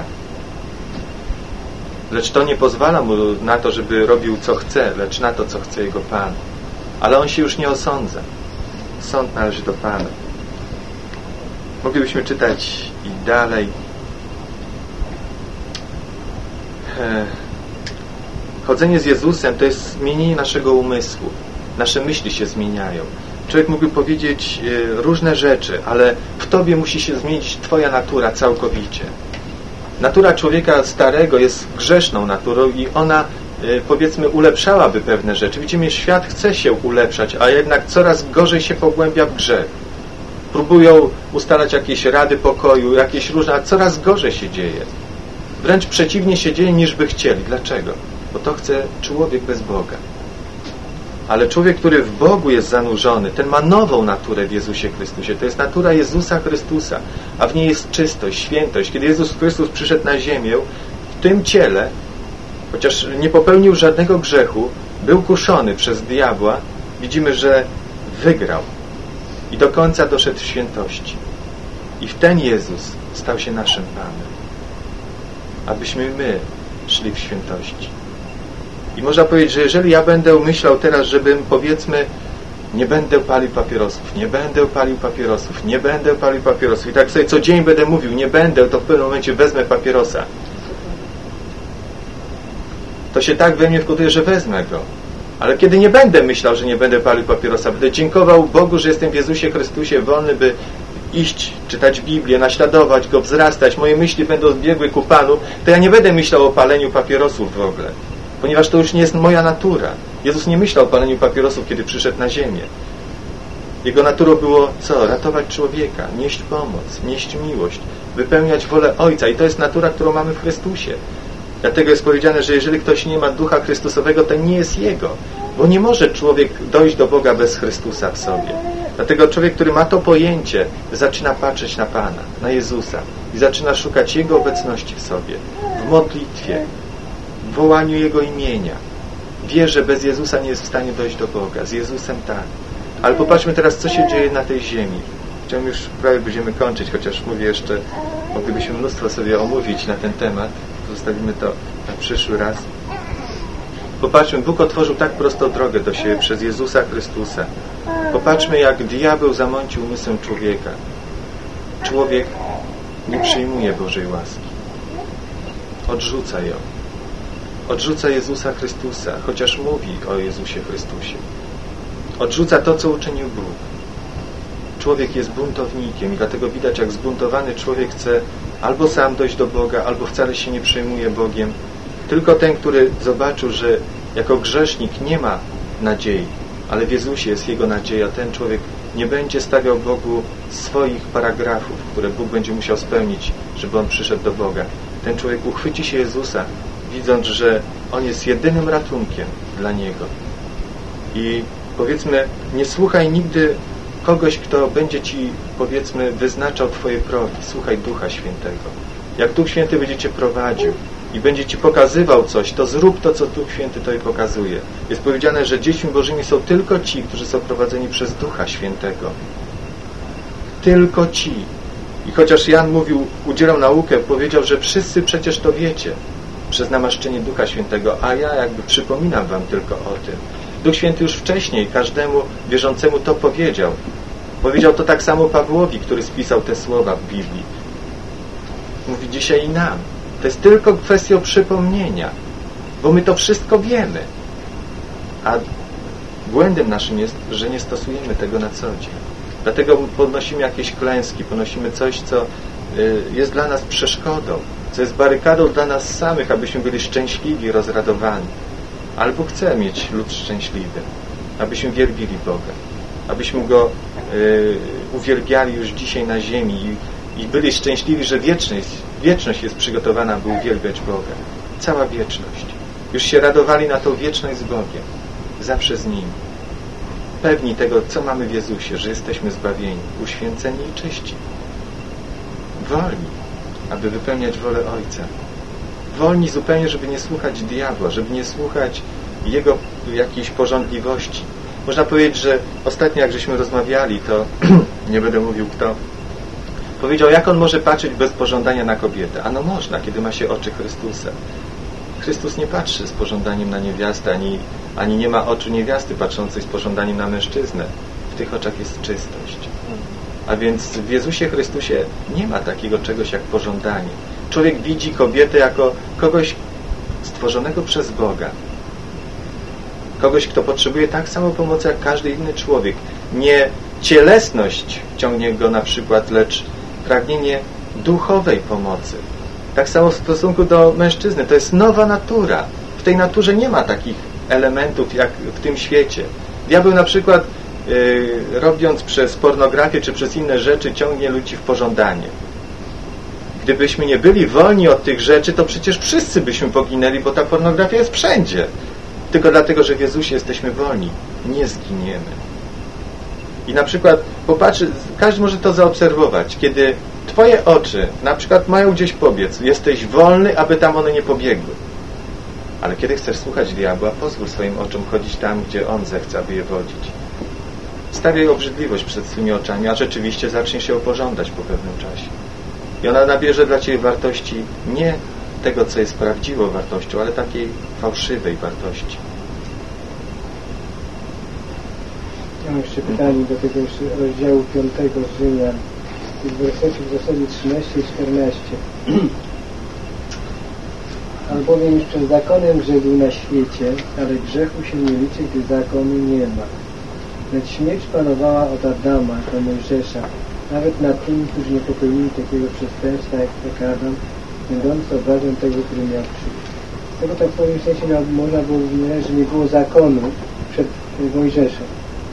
Lecz to nie pozwala mu na to, żeby robił co chce, lecz na to, co chce jego Pan. Ale on się już nie osądza. Sąd należy do Pana. Moglibyśmy czytać i dalej. Chodzenie z Jezusem to jest zmienienie naszego umysłu. Nasze myśli się zmieniają. Człowiek mógłby powiedzieć różne rzeczy, ale w Tobie musi się zmienić Twoja natura całkowicie. Natura człowieka starego jest grzeszną naturą i ona, powiedzmy, ulepszałaby pewne rzeczy. Widzimy, świat chce się ulepszać, a jednak coraz gorzej się pogłębia w grzech. Próbują ustalać jakieś rady pokoju, jakieś różne, a coraz gorzej się dzieje. Wręcz przeciwnie się dzieje, niż by chcieli. Dlaczego? Bo to chce człowiek bez Boga. Ale człowiek, który w Bogu jest zanurzony, ten ma nową naturę w Jezusie Chrystusie. To jest natura Jezusa Chrystusa, a w niej jest czystość, świętość. Kiedy Jezus Chrystus przyszedł na ziemię, w tym ciele, chociaż nie popełnił żadnego grzechu, był kuszony przez diabła, widzimy, że wygrał i do końca doszedł w świętości. I w ten Jezus stał się naszym Panem, abyśmy my szli w świętości. I można powiedzieć, że jeżeli ja będę myślał teraz, żebym, powiedzmy, nie będę palił papierosów, nie będę palił papierosów, nie będę palił papierosów i tak sobie co dzień będę mówił, nie będę, to w pewnym momencie wezmę papierosa. To się tak we mnie wkoduje, że wezmę go. Ale kiedy nie będę myślał, że nie będę palił papierosa, będę dziękował Bogu, że jestem w Jezusie Chrystusie wolny, by iść, czytać Biblię, naśladować Go, wzrastać, moje myśli będą zbiegły ku Panu, to ja nie będę myślał o paleniu papierosów w ogóle. Ponieważ to już nie jest moja natura. Jezus nie myślał o paleniu papierosów, kiedy przyszedł na ziemię. Jego naturą było co? Ratować człowieka, nieść pomoc, nieść miłość, wypełniać wolę Ojca. I to jest natura, którą mamy w Chrystusie. Dlatego jest powiedziane, że jeżeli ktoś nie ma Ducha Chrystusowego, to nie jest Jego. Bo nie może człowiek dojść do Boga bez Chrystusa w sobie. Dlatego człowiek, który ma to pojęcie, zaczyna patrzeć na Pana, na Jezusa i zaczyna szukać Jego obecności w sobie, w modlitwie, w wołaniu Jego imienia. Wie, że bez Jezusa nie jest w stanie dojść do Boga. Z Jezusem tak. Ale popatrzmy teraz, co się dzieje na tej ziemi. Chciałbym już prawie będziemy kończyć, chociaż mówię jeszcze, moglibyśmy mnóstwo sobie omówić na ten temat. Zostawimy to na przyszły raz. Popatrzmy, Bóg otworzył tak prostą drogę do siebie przez Jezusa Chrystusa. Popatrzmy, jak diabeł zamącił umysłem człowieka. Człowiek nie przyjmuje Bożej łaski. Odrzuca ją. Odrzuca Jezusa Chrystusa, chociaż mówi o Jezusie Chrystusie. Odrzuca to, co uczynił Bóg. Człowiek jest buntownikiem i dlatego widać, jak zbuntowany człowiek chce albo sam dojść do Boga, albo wcale się nie przejmuje Bogiem. Tylko ten, który zobaczył, że jako grzesznik nie ma nadziei, ale w Jezusie jest jego nadzieja, ten człowiek nie będzie stawiał Bogu swoich paragrafów, które Bóg będzie musiał spełnić, żeby on przyszedł do Boga. Ten człowiek uchwyci się Jezusa, widząc, że On jest jedynym ratunkiem dla niego. I powiedzmy, nie słuchaj nigdy kogoś, kto będzie ci, powiedzmy, wyznaczał twoje progi. Słuchaj Ducha Świętego. Jak Duch Święty będzie cię prowadził i będzie ci pokazywał coś, to zrób to, co Duch Święty tobie pokazuje. Jest powiedziane, że dziećmi Bożymi są tylko ci, którzy są prowadzeni przez Ducha Świętego. Tylko ci. I chociaż Jan mówił, udzielał naukę, powiedział, że wszyscy przecież to wiecie przez namaszczenie Ducha Świętego, a ja jakby przypominam wam tylko o tym. Duch Święty już wcześniej każdemu wierzącemu to powiedział. Powiedział to tak samo Pawłowi, który spisał te słowa w Biblii. Mówi dzisiaj i nam. To jest tylko kwestią przypomnienia, bo my to wszystko wiemy. A błędem naszym jest, że nie stosujemy tego na co dzień. Dlatego podnosimy jakieś klęski, podnosimy coś, co jest dla nas przeszkodą, co jest barykadą dla nas samych, abyśmy byli szczęśliwi, rozradowani. Albo chce mieć lud szczęśliwy, abyśmy wielbili Boga, abyśmy Go y, uwielbiali już dzisiaj na ziemi i, i byli szczęśliwi, że wieczność, wieczność jest przygotowana, by uwielbiać Boga. Cała wieczność. Już się radowali na tą wieczność z Bogiem, zawsze z Nim. Pewni tego, co mamy w Jezusie, że jesteśmy zbawieni, uświęceni i czyści. Wolni, aby wypełniać wolę Ojca. Wolni zupełnie, żeby nie słuchać diabła, żeby nie słuchać jego jakiejś pożądliwości. Można powiedzieć, że ostatnio jak żeśmy rozmawiali, to nie będę mówił kto, powiedział, jak on może patrzeć bez pożądania na kobietę. Ano można, kiedy ma się oczy Chrystusa. Chrystus nie patrzy z pożądaniem na niewiastę, ani, ani nie ma oczu niewiasty patrzącej z pożądaniem na mężczyznę. W tych oczach jest czystość. A więc w Jezusie Chrystusie nie ma takiego czegoś jak pożądanie. Człowiek widzi kobietę jako kogoś stworzonego przez Boga. Kogoś, kto potrzebuje tak samo pomocy jak każdy inny człowiek. Nie cielesność ciągnie go na przykład, lecz pragnienie duchowej pomocy. Tak samo w stosunku do mężczyzny. To jest nowa natura. W tej naturze nie ma takich elementów jak w tym świecie. Diabeł na przykład yy, robiąc przez pornografię czy przez inne rzeczy ciągnie ludzi w pożądanie. Gdybyśmy nie byli wolni od tych rzeczy, to przecież wszyscy byśmy poginęli, bo ta pornografia jest wszędzie. Tylko dlatego, że w Jezusie jesteśmy wolni. nie zginiemy. I na przykład popatrzy, każdy może to zaobserwować, kiedy twoje oczy na przykład mają gdzieś pobiec, jesteś wolny, aby tam one nie pobiegły. Ale kiedy chcesz słuchać diabła, pozwól swoim oczom chodzić tam, gdzie on zechce, aby je wodzić. Stawiaj obrzydliwość przed swymi oczami, a rzeczywiście zacznie się opożądać po pewnym czasie. I ona nabierze dla ciebie wartości nie tego, co jest prawdziwą wartością, ale takiej fałszywej wartości. Mam jeszcze pytanie do tego jeszcze rozdziału piątego z Rzymian, tych wersetów w zasadzie trzynaście i czternaście. Albowiem już przed zakonem grzech był na świecie, ale grzechu się nie liczy, gdy zakonu nie ma. Lecz śmierć panowała od Adama do Mojżesza, nawet nad tymi, którzy nie popełnili takiego przestępstwa jak, jak Adam, będący obrazem tego, który miał przyjść. Z tego tak powiem sensie można było wymieniać, że nie było zakonu przed Mojżeszem.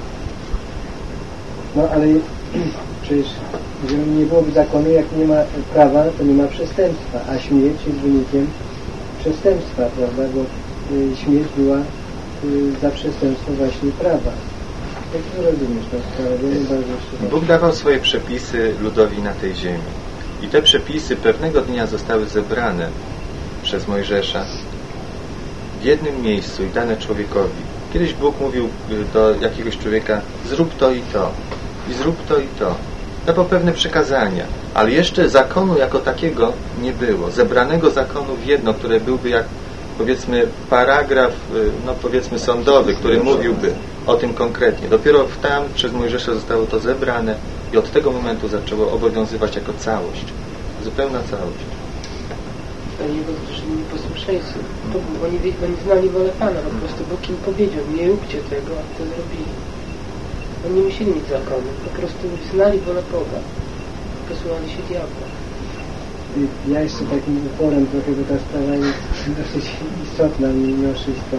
No ale przecież jeżeli nie byłoby zakonu, jak nie ma prawa, to nie ma przestępstwa, a śmierć jest wynikiem przestępstwa, prawda, bo y, śmierć była y, za przestępstwo właśnie prawa. Jak to rozumiesz tą sprawę? Bóg dawał swoje przepisy ludowi na tej ziemi. I te przepisy pewnego dnia zostały zebrane przez Mojżesza w jednym miejscu i dane człowiekowi. Kiedyś Bóg mówił do jakiegoś człowieka: zrób to i to, i zrób to i to. Dawał pewne przekazania, ale jeszcze zakonu jako takiego nie było. Zebranego zakonu w jedno, które byłby jak, powiedzmy, paragraf, no powiedzmy sądowy, który mówiłby o tym konkretnie. Dopiero tam przez Mojżesza zostało to zebrane i od tego momentu zaczęło obowiązywać jako całość. Zupełna całość. Oni byli nieposłuszeńcy. Oni, oni znali wolę Pana. Po prostu Bóg im powiedział: nie róbcie tego, a to zrobili. Oni nie musieli mieć zakonu. Po prostu znali wolę Boga. Posłuchali się diabła. Ja jeszcze takim uporem trochę, bo ta sprawa jest dosyć istotna mimo wszystko.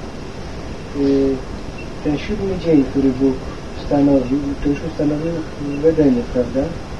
Ten siódmy dzień, który Bóg ustanowił, to już ustanowił w Edenie, prawda?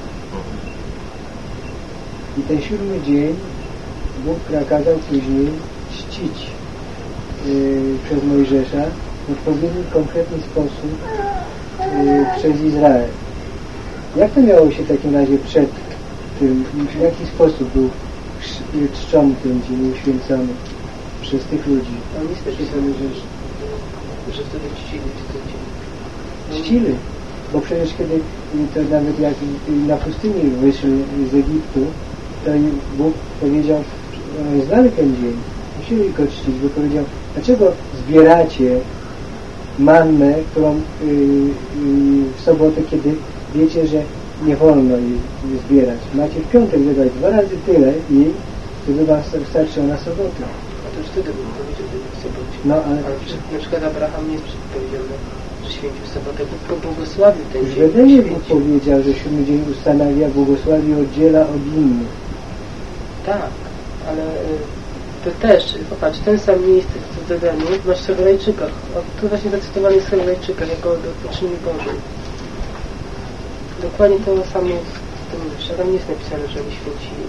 I ten siódmy dzień Bóg nakazał później czcić yy, przez Mojżesza w odpowiedni, konkretny sposób yy, przez Izrael. Jak to miało się w takim razie przed tym, w jaki sposób był czczony ten dzień, uświęcony przez tych ludzi? Oni też pisali, że, że wtedy czcili ten dzień. Czcili, bo przecież kiedy to nawet jak na pustyni wyszli z Egiptu, to Bóg powiedział, że znali ten dzień, musieli go czcić, bo powiedział: dlaczego zbieracie mannę, którą yy, yy, w sobotę, kiedy wiecie, że nie wolno jej zbierać. Macie w piątek zebrać dwa razy tyle i wtedy wam starczy na sobotę. A to już wtedy był powiedział w sobocie. No, ale... ale na przykład Abraham nie jest powiedziane, że święcił sobotę. Bóg pobłogosławił ten dzień. W Edenie Bóg powiedział, że siódmy dzień ustanawia, błogosławi, oddziela od innych. Tak, ale to też, popatrz, ten sam miejsce w Edeniu masz w Hebrajczykach. Tu właśnie zacytowany jest w Hebrajczykach jako do poczynienia Bożej. Dokładnie to samo w tym mówisz, a tam nie jest napisane, że oni święcili.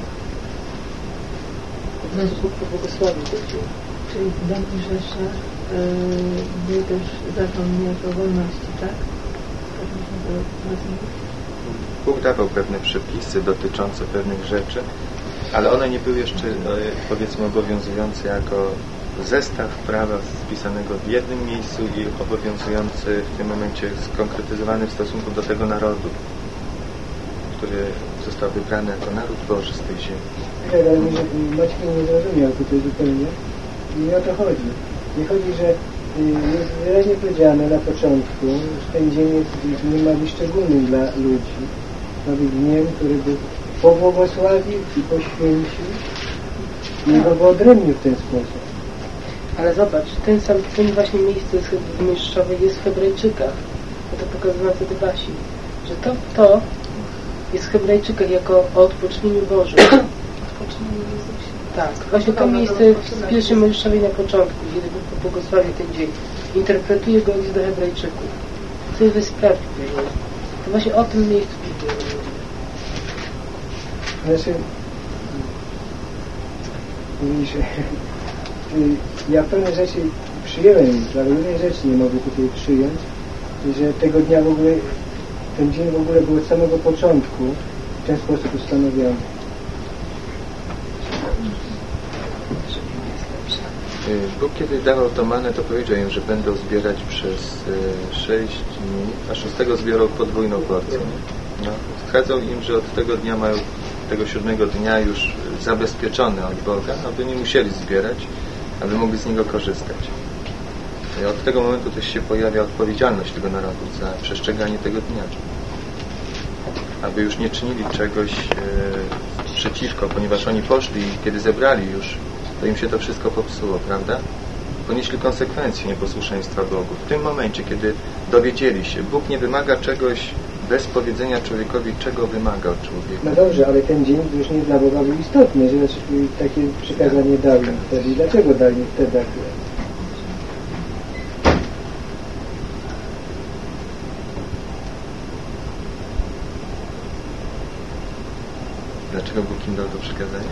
Po prostu Bóg pobłogosławił ten dzień. Czyli w domu Mojżesza yy, był też zakon niejako wolności, tak? Tak można to rozumieć? Bóg dawał pewne przepisy dotyczące pewnych rzeczy, ale one nie były jeszcze, powiedzmy, obowiązujące jako zestaw prawa spisanego w jednym miejscu i obowiązujący w tym momencie skonkretyzowany w stosunku do tego narodu, który został wybrany jako naród Boży z tej ziemi. Tak, ale Maciek nie zrozumiał tutaj zupełnie. I nie o to chodzi. Nie chodzi, że jest wyraźnie powiedziane na początku, że ten dzień jest dniem szczególnym dla ludzi. Ma być dniem, który Bóg pobłogosławił i poświęcił i go wyodrębnił w ten sposób. Ale zobacz, ten sam, ten właśnie miejsce Mojżeszowe jest w Hebrajczykach. To pokazano wtedy Basi, że to, to jest w Hebrajczykach jako o odpocznieniu Bożym. Odpocznieniu Jezusie. Tak, właśnie to miejsce w pierwszym Mojżeszowej na początku, kiedy Bóg pobłogosławił ten dzień, interpretuje go list do Hebrajczyków. Chcę to sprawdzić. To właśnie o tym miejscu Biblia mówi. Znaczy, widzisz, ja pewne rzeczy przyjąłem już, ale innej rzeczy nie mogę tutaj przyjąć, że tego dnia w ogóle, ten dzień w ogóle był od samego początku w ten sposób ustanowiony. Bóg kiedy dawał to manę, to powiedział im, że będą zbierać przez sześć dni, a szóstego zbiorą podwójną porcję. No, wskazał im, że od tego dnia mają, tego siódmego dnia już zabezpieczony od Boga, aby nie musieli zbierać, aby mogli z niego korzystać. I od tego momentu też się pojawia odpowiedzialność tego narodu za przestrzeganie tego dnia. Aby już nie czynili czegoś e, przeciwko, ponieważ oni poszli i kiedy zebrali już, to im się to wszystko popsuło, prawda? Ponieśli konsekwencje nieposłuszeństwa Bogu. W tym momencie, kiedy dowiedzieli się, Bóg nie wymaga czegoś bez powiedzenia człowiekowi, czego wymaga od człowieka. No dobrze, ale ten dzień już nie dla Boga był istotny, że takie przykazanie dał im wtedy. Dlaczego dali im wtedy akurat? Dlaczego Bóg im dał to przykazanie?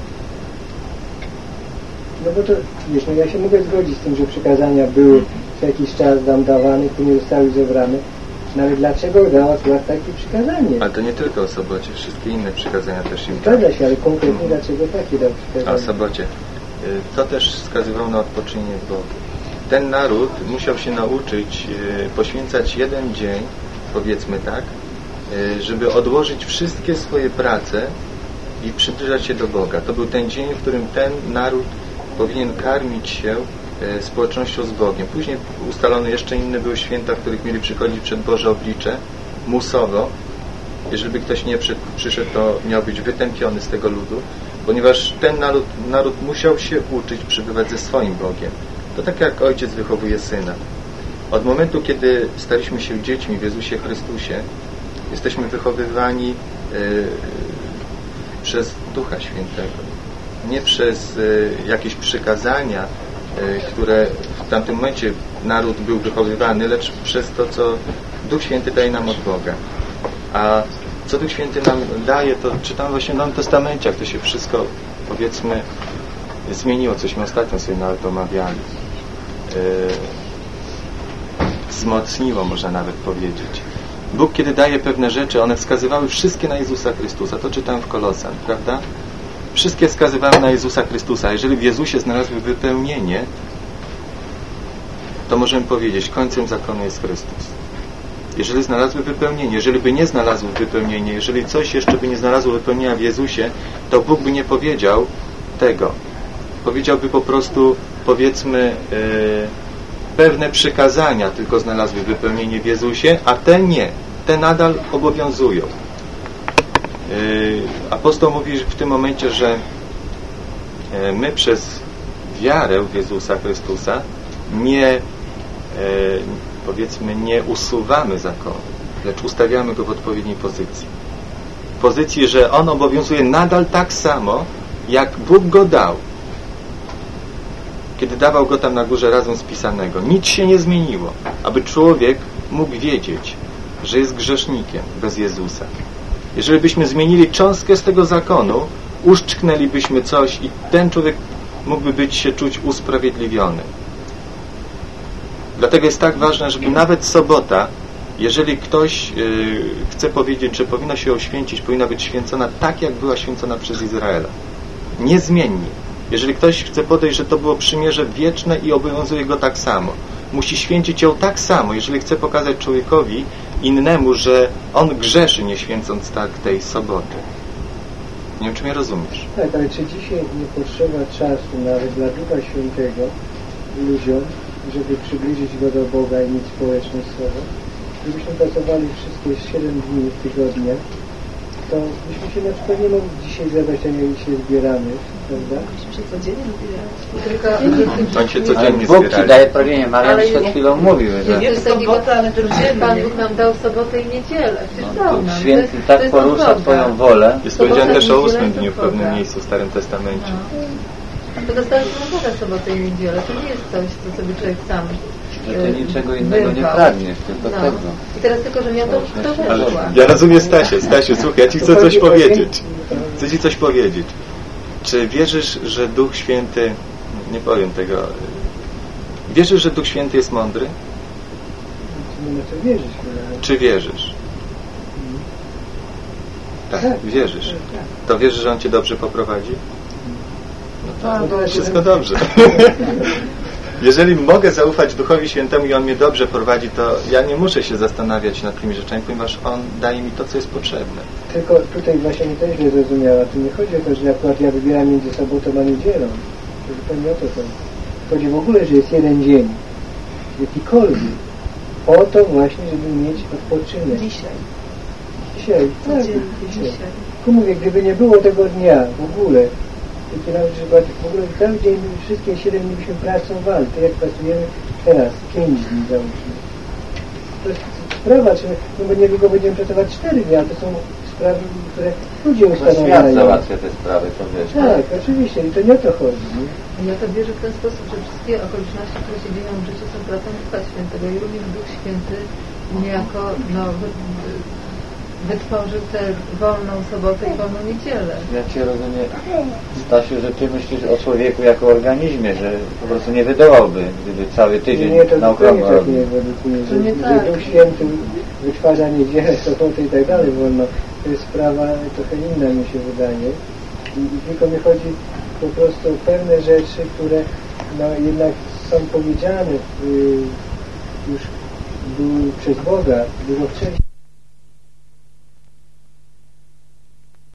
No bo to, wiesz, no ja się mogę zgodzić z tym, że przykazania były co jakiś czas tam dawane, które zostały zebrane. No ale dlaczego dał akurat takie przykazanie? Ale to nie tylko o sobocie, wszystkie inne przykazania też im dał. Zgadza się, ale konkretnie dlaczego takie dał przykazanie? A o sobocie. To też wskazywało na odpoczynienie Bogu. Ten naród musiał się nauczyć poświęcać jeden dzień, powiedzmy tak, żeby odłożyć wszystkie swoje prace i przybliżać się do Boga. To był ten dzień, w którym ten naród powinien karmić się społecznością z Bogiem. Później ustalone jeszcze inne były święta, w których mieli przychodzić przed Boże oblicze, musowo. Jeżeli by ktoś nie przy, przyszedł, to miał być wytępiony z tego ludu, ponieważ ten naród, naród musiał się uczyć przybywać ze swoim Bogiem. To tak jak ojciec wychowuje syna. Od momentu, kiedy staliśmy się dziećmi w Jezusie Chrystusie, jesteśmy wychowywani yy, przez Ducha Świętego. Nie przez y, jakieś przykazania, y, które w tamtym momencie naród był wychowywany, lecz przez to, co Duch Święty daje nam od Boga. A co Duch Święty nam daje, to czytamy właśnie w Nowym Testamencie, jak to się wszystko, powiedzmy, zmieniło, cośmy ostatnio sobie nawet omawiali. Y, wzmocniło, można nawet powiedzieć. Bóg, kiedy daje pewne rzeczy, one wskazywały wszystkie na Jezusa Chrystusa. To czytam w Kolosan, prawda? Wszystkie wskazywały na Jezusa Chrystusa. Jeżeli w Jezusie znalazły wypełnienie, to możemy powiedzieć, końcem zakonu jest Chrystus. Jeżeli znalazły wypełnienie, jeżeli by nie znalazły wypełnienie, jeżeli coś jeszcze by nie znalazło wypełnienia w Jezusie, to Bóg by nie powiedział tego. Powiedziałby po prostu, powiedzmy, yy, pewne przykazania tylko znalazły wypełnienie w Jezusie, a te nie. Te nadal obowiązują. Yy, apostoł mówi w tym momencie, że yy, my przez wiarę w Jezusa Chrystusa nie, yy, powiedzmy, nie usuwamy zakonu, lecz ustawiamy go w odpowiedniej pozycji. W pozycji, że on obowiązuje nadal tak samo, jak Bóg go dał. Kiedy dawał go tam na górze razem z pisanego. Nic się nie zmieniło, aby człowiek mógł wiedzieć, że jest grzesznikiem bez Jezusa. Jeżeli byśmy zmienili cząstkę z tego zakonu, uszczknęlibyśmy coś i ten człowiek mógłby być się czuć usprawiedliwiony. Dlatego jest tak ważne, żeby nawet sobota, jeżeli ktoś yy, chce powiedzieć, że powinna się oświęcić, powinna być święcona tak, jak była święcona przez Izraela. Niezmiennie. Jeżeli ktoś chce podejść, że to było przymierze wieczne i obowiązuje go tak samo, musi święcić ją tak samo, jeżeli chce pokazać człowiekowi innemu, że on grzeszy, nie święcąc tak tej soboty. Nie wiem, czy mnie rozumiesz. Tak, ale czy dzisiaj nie potrzeba czasu nawet dla Ducha Świętego ludziom, żeby przybliżyć go do Boga i mieć społeczność z sobą? Gdybyśmy pracowali wszystkie siedem dni w tygodniu, to byśmy się na przykład nie mogli dzisiaj zebrać, a nie się zbieramy, prawda? Myśmy codziennie zbierali. Oni się codziennie Bóg zbierali. ci daje pragnienie. Marian Ale przed nie- chwilą mówił, że Nie jest sobota, ale to Pan nie. Bóg nam dał sobotę i niedzielę. Przecież no, dał to nam. święty To jest- tak to jest porusza droga. Twoją wolę. Jest powiedziane też o Sobota, ósmym niedziela dniu w to pewnym droga. miejscu w Starym Testamencie. No. To dostaliśmy na Boga sobotę i niedzielę. To nie jest coś, co sobie człowiek sam Że ty e, niczego innego nie wyrwał. pragniesz, tylko No. tego. I teraz tylko, że miał to kto Ale weszła. ja rozumiem Stasię. Stasiu, słuchaj, ja Ci chcę coś powiedzieć. Chcę Ci coś powiedzieć. Czy wierzysz, że Duch Święty, nie powiem tego, Wierzysz, że Duch Święty jest mądry? Nie ma co wierzyć. Ale... Czy wierzysz? Tak, tak, wierzysz. Tak. To wierzysz, że On Cię dobrze poprowadzi? No tak, no wszystko dobrze. Jeżeli mogę zaufać Duchowi Świętemu i On mnie dobrze prowadzi, to ja nie muszę się zastanawiać nad tymi rzeczami, ponieważ On daje mi to, co jest potrzebne. Tylko tutaj właśnie mi też źle zrozumiała. Tu nie chodzi o to, że akurat ja wybieram między sobotą a niedzielą. To zupełnie o to chodzi. Chodzi w ogóle, że jest jeden dzień. Jakikolwiek. Po to właśnie, żeby mieć odpoczynek. Dzisiaj. Dzisiaj, tak. Dzisiaj. Dzisiaj. Tu mówię, gdyby nie było tego dnia w ogóle, to nawet, że w ogóle cały dzień, wszystkie siedem dni byśmy pracowali, to jak pracujemy teraz, pięć dni załóżmy. To jest sprawa, czy, no bo niedługo będziemy pracować cztery dni, a to są sprawy, które ludzie ustanawiają. Świat załatwia te sprawy, to wiesz. Tak, oczywiście, i to nie o to chodzi. Nie? Ja to wierzę w ten sposób, że wszystkie okoliczności, które się dzieją w życiu, są pracą Ducha Świętego i również Duch Święty niejako no, wytworzył tę wolną sobotę i wolną niedzielę. Ja Cię rozumiem, Stasiu, że Ty myślisz o człowieku jako organizmie, że po prostu nie wydołałby, gdyby cały tydzień nie, to na okrągło tak robił. nie, według mnie, że, nie że tak. Duch Święty wytwarza niedzielę, sobotę i tak dalej wolno. To jest sprawa trochę inna, mi się wydaje. I, i tylko mi chodzi po prostu o pewne rzeczy, które no, jednak są powiedziane y, już były przez Boga dużo wcześniej.